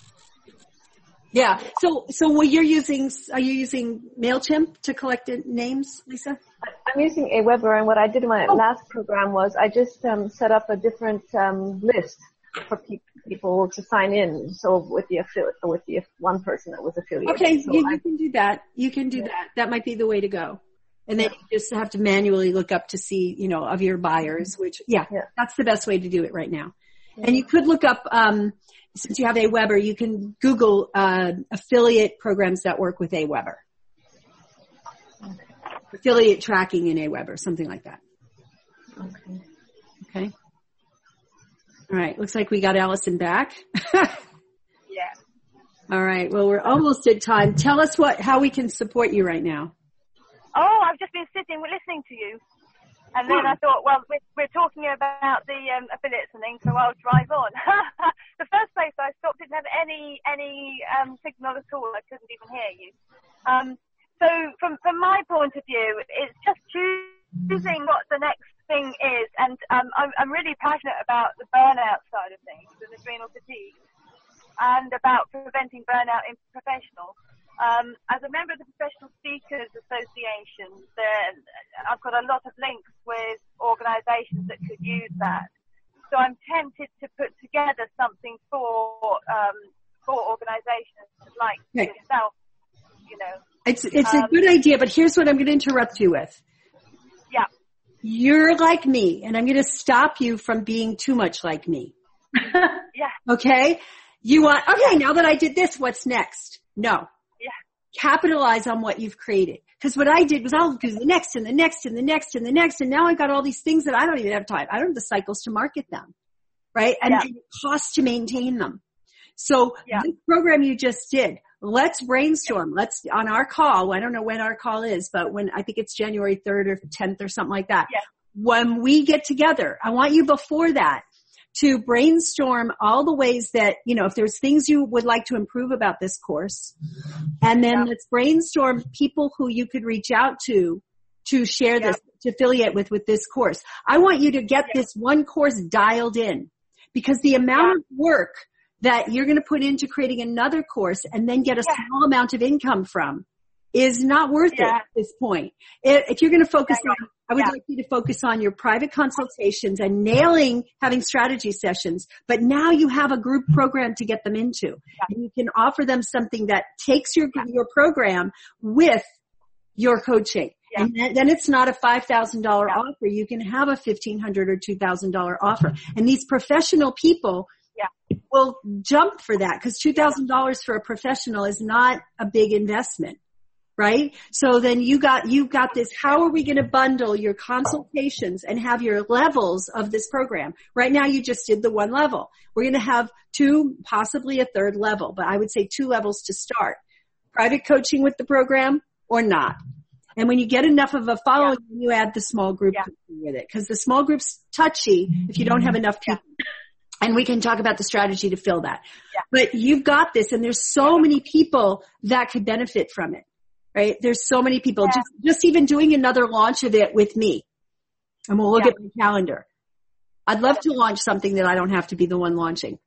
Yeah. So are you using MailChimp to collect names, Lisa? I'm using Aweber, and what I did in my last program was I just set up a different list for people to sign in. So with the one person that was affiliated. Okay, so you can do that. You can do that. That might be the way to go. And then you just have to manually look up to see, of your buyers, which, that's the best way to do it right now. Yeah. And you could look up, since you have Aweber, you can Google affiliate programs that work with Aweber. Affiliate tracking in Aweber, something like that. Okay. All right. Looks like we got Allison back. Yeah. All right. Well, we're almost at time. Tell us how we can support you right now. Oh, I've just been sitting listening to you. And then I thought, well, we're talking about the affiliates and things, so I'll drive on. The first place I stopped didn't have any any signal at all. I couldn't even hear you. So from my point of view, it's just choosing what the next thing is. And I'm really passionate about the burnout side of things and adrenal fatigue, and about preventing burnout in professionals. As a member of the Professional Speakers Association, I've got a lot of links with organisations that could use that. So I'm tempted to put together something for organisations like yourself, you know. It's a good idea, but here's what I'm going to interrupt you with. Yeah. You're like me, and I'm going to stop you from being too much like me. Yeah. Okay? You want, okay, now that I did this, what's next? No. Yeah. Capitalize on what you've created. Because what I did was I'll do the next and the next and the next and the next, and now I've got all these things that I don't even have time. I don't have the cycles to market them. Right? And it costs to maintain them. So the program you just did, let's brainstorm. Let's, on our call, I don't know when our call is, but I think it's January 3rd or 10th or something like that. Yeah. When we get together, I want you before that to brainstorm all the ways that, you know, if there's things you would like to improve about this course. And then let's brainstorm people who you could reach out to share this, to affiliate with this course. I want you to get this one course dialed in, because the amount of work that you're going to put into creating another course and then get a small amount of income from is not worth it at this point. If you're going to focus on, I would like you to focus on your private consultations and having strategy sessions. But now you have a group program to get them into. And you can offer them something that takes your program with your coaching. And then it's not a $5,000 offer. You can have a $1,500 or $2,000 offer. And these professional people will jump for that, because $2,000 for a professional is not a big investment. Right? So then you've got this, how are we going to bundle your consultations and have your levels of this program? Right now you just did the one level. We're going to have 2, possibly a 3rd level, but I would say 2 levels to start. Private coaching with the program or not. And when you get enough of a following, you add the small group with it, because the small group's touchy if you don't have enough people. And we can talk about the strategy to fill that. But you've got this, and there's so many people that could benefit from it. Right? There's so many people. Just even doing another launch of it with me. And we'll look at my calendar. I'd love to launch something that I don't have to be the one launching.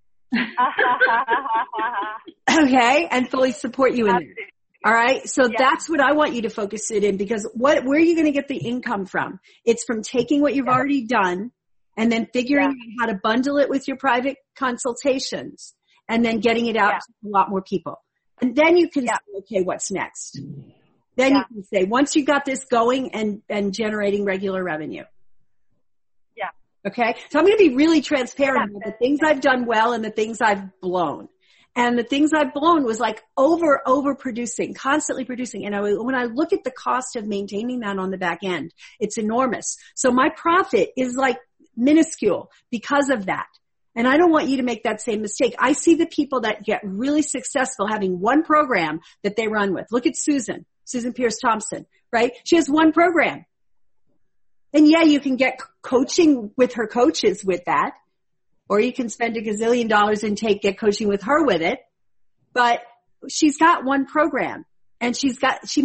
Okay? And fully support you in there. All right? So that's what I want you to focus it in, because where are you going to get the income from? It's from taking what you've already done and then figuring out how to bundle it with your private consultations and then getting it out to a lot more people. And then you can say, okay, what's next? Then you can say, once you got this going and generating regular revenue. Yeah. Okay? So I'm going to be really transparent about the things I've done well and the things I've blown. And the things I've blown was like over producing, constantly producing. And when I look at the cost of maintaining that on the back end, it's enormous. So my profit is like minuscule because of that. And I don't want you to make that same mistake. I see the people that get really successful having one program that they run with. Look at Susan Pierce Thompson, right? She has one program. And you can get coaching with her coaches with that. Or you can spend $1 gazillion and get coaching with her with it. But she's got one program. And she's up to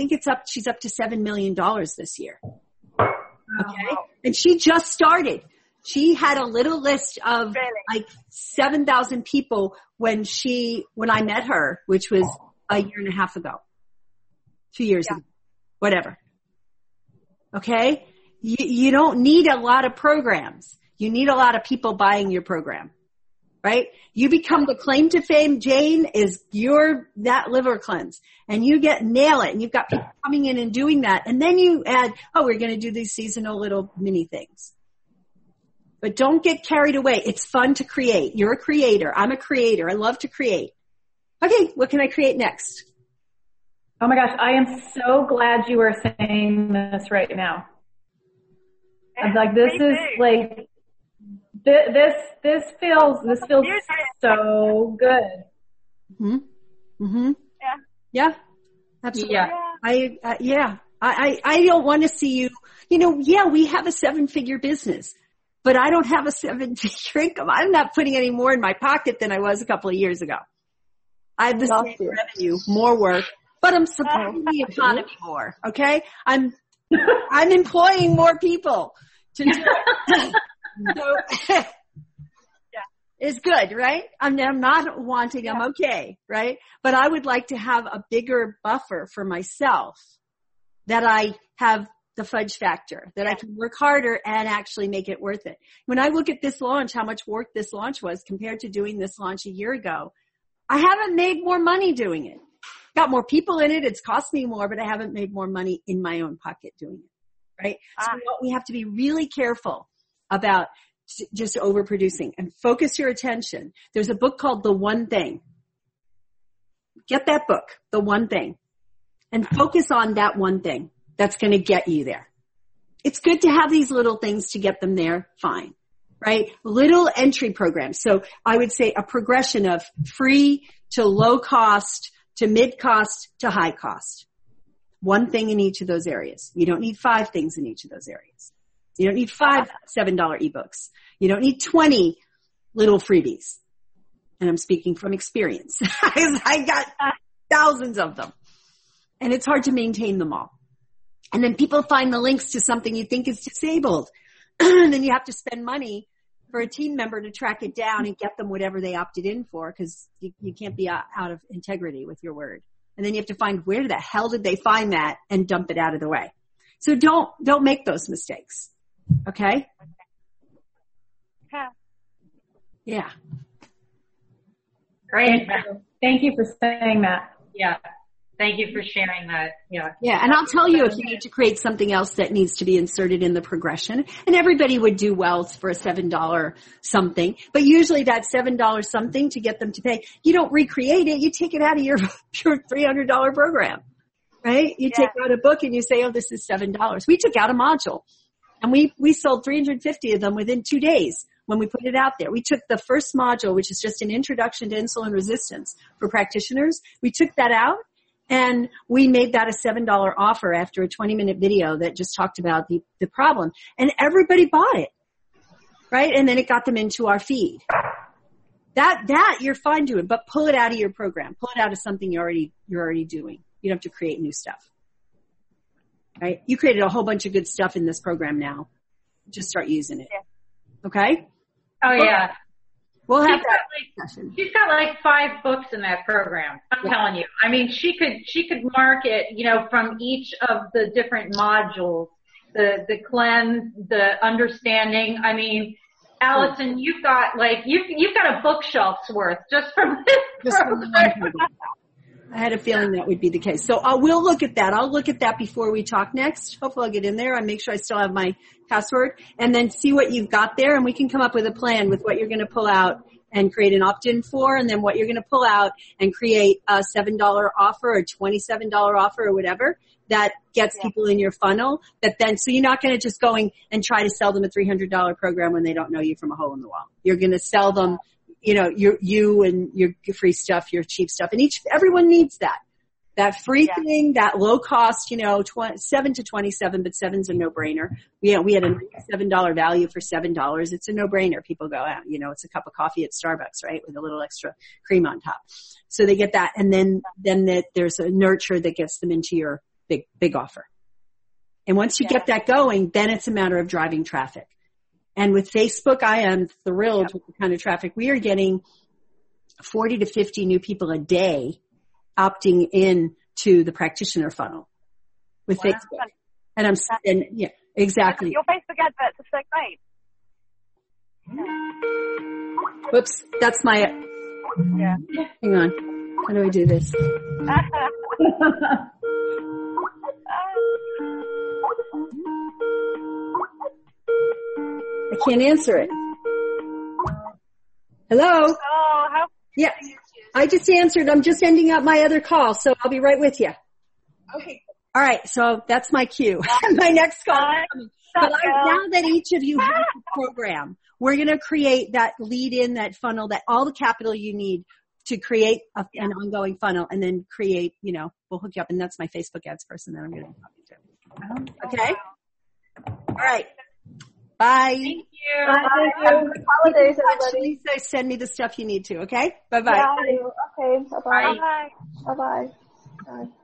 $7 million this year. Okay? And she just started. She had a little list of like 7,000 people when I met her, which was a year and a half ago, 2 years ago, whatever. Okay? You don't need a lot of programs. You need a lot of people buying your program, right? You become the claim to fame, Jane, is that liver cleanse, and you nail it, and you've got people coming in and doing that. And then you add, we're going to do these seasonal little mini things. But don't get carried away. It's fun to create. You're a creator. I'm a creator. I love to create. Okay, what can I create next? Oh my gosh, I am so glad you are saying this right now. I'm like, this is like, this feels so good. Yeah. Absolutely. I don't want to see you, we have a 7-figure business. But I don't have a 7-figure income. I'm not putting any more in my pocket than I was a couple of years ago. I have the same revenue, more work, but I'm supporting the economy more. Okay. I'm employing more people to do it. So, it's good, right? I'm not wanting, I'm okay, right? But I would like to have a bigger buffer for myself, that I have the fudge factor, that I can work harder and actually make it worth it. When I look at this launch, how much work this launch was compared to doing this launch a year ago, I haven't made more money doing it. Got more people in it. It's cost me more, but I haven't made more money in my own pocket doing it, right? So we have to be really careful about just overproducing and focus your attention. There's a book called The One Thing. Get that book, The One Thing, and focus on that one thing that's going to get you there. It's good to have these little things to get them there, fine, right? Little entry programs. So I would say a progression of free to low cost to mid cost to high cost. One thing in each of those areas. You don't need 5 things in each of those areas. You don't need 5 $7 ebooks. You don't need 20 little freebies. And I'm speaking from experience. I got thousands of them. And it's hard to maintain them all. And then people find the links to something you think is disabled. And then you have to spend money for a team member to track it down and get them whatever they opted in for, because you can't be out of integrity with your word. And then you have to find where the hell did they find that and dump it out of the way. So don't make those mistakes. Okay? Yeah. Great. Thank you for saying that. Yeah. Thank you for sharing that. Yeah. Yeah. And I'll tell you if you need to create something else that needs to be inserted in the progression, and everybody would do well for a $7 something, but usually that $7 something to get them to pay, you don't recreate it. You take it out of your $300 program, right? You take out a book and you say, oh, this is $7. We took out a module and we sold 350 of them within 2 days when we put it out there. We took the first module, which is just an introduction to insulin resistance for practitioners. We took that out. And we made that a $7 offer after a 20-minute video that just talked about the problem. And everybody bought it, right? And then it got them into our feed. That you're fine doing, but pull it out of your program. Pull it out of something you're already doing. You don't have to create new stuff, right? You created a whole bunch of good stuff in this program now. Just start using it. Okay? Oh, yeah. We'll have that discussion. She's got like 5 books in that program. I'm telling you. I mean, she could market, from each of the different modules, the cleanse, the understanding. I mean, Allison, you've got a bookshelf's worth just from this program. I had a feeling that would be the case. So we'll look at that. I'll look at that before we talk next. Hopefully I'll get in there and make sure I still have my password, and then see what you've got there, and we can come up with a plan with what you're going to pull out and create an opt-in for, and then what you're going to pull out and create a $7 offer or $27 offer or whatever that gets people in your funnel. So you're not going to just going and try to sell them a $300 program when they don't know you from a hole in the wall. You're going to sell them you and your free stuff, your cheap stuff. And everyone needs that. That free thing, that low cost, 7 to 27, but 7's a no-brainer. We had a $7 value for $7. It's a no-brainer. People go out, it's a cup of coffee at Starbucks, right? With a little extra cream on top. So they get that. And then there's a nurture that gets them into your big offer. And once you get that going, then it's a matter of driving traffic. And with Facebook, I am thrilled with the kind of traffic. We are getting 40 to 50 new people a day opting in to the practitioner funnel with Facebook. And exactly. Your Facebook adverts are so great. Whoops, that's my, hang on. How do I do this? I can't answer it. Hello? Oh, how? Yeah. I just answered. I'm just ending up my other call, so I'll be right with you. Okay. All right. So that's my cue. My next call. But now that each of you have a program, we're going to create that lead in, that funnel, that all the capital you need to create an ongoing funnel, and then create, we'll hook you up. And that's my Facebook ads person that I'm going to be talking to. Okay. All right. Bye. Thank you. Bye. Happy holidays, everybody. Lisa, send me the stuff you need to, okay? Bye-bye. Yeah, I do. Okay. Bye-bye. Bye. Bye-bye. Bye.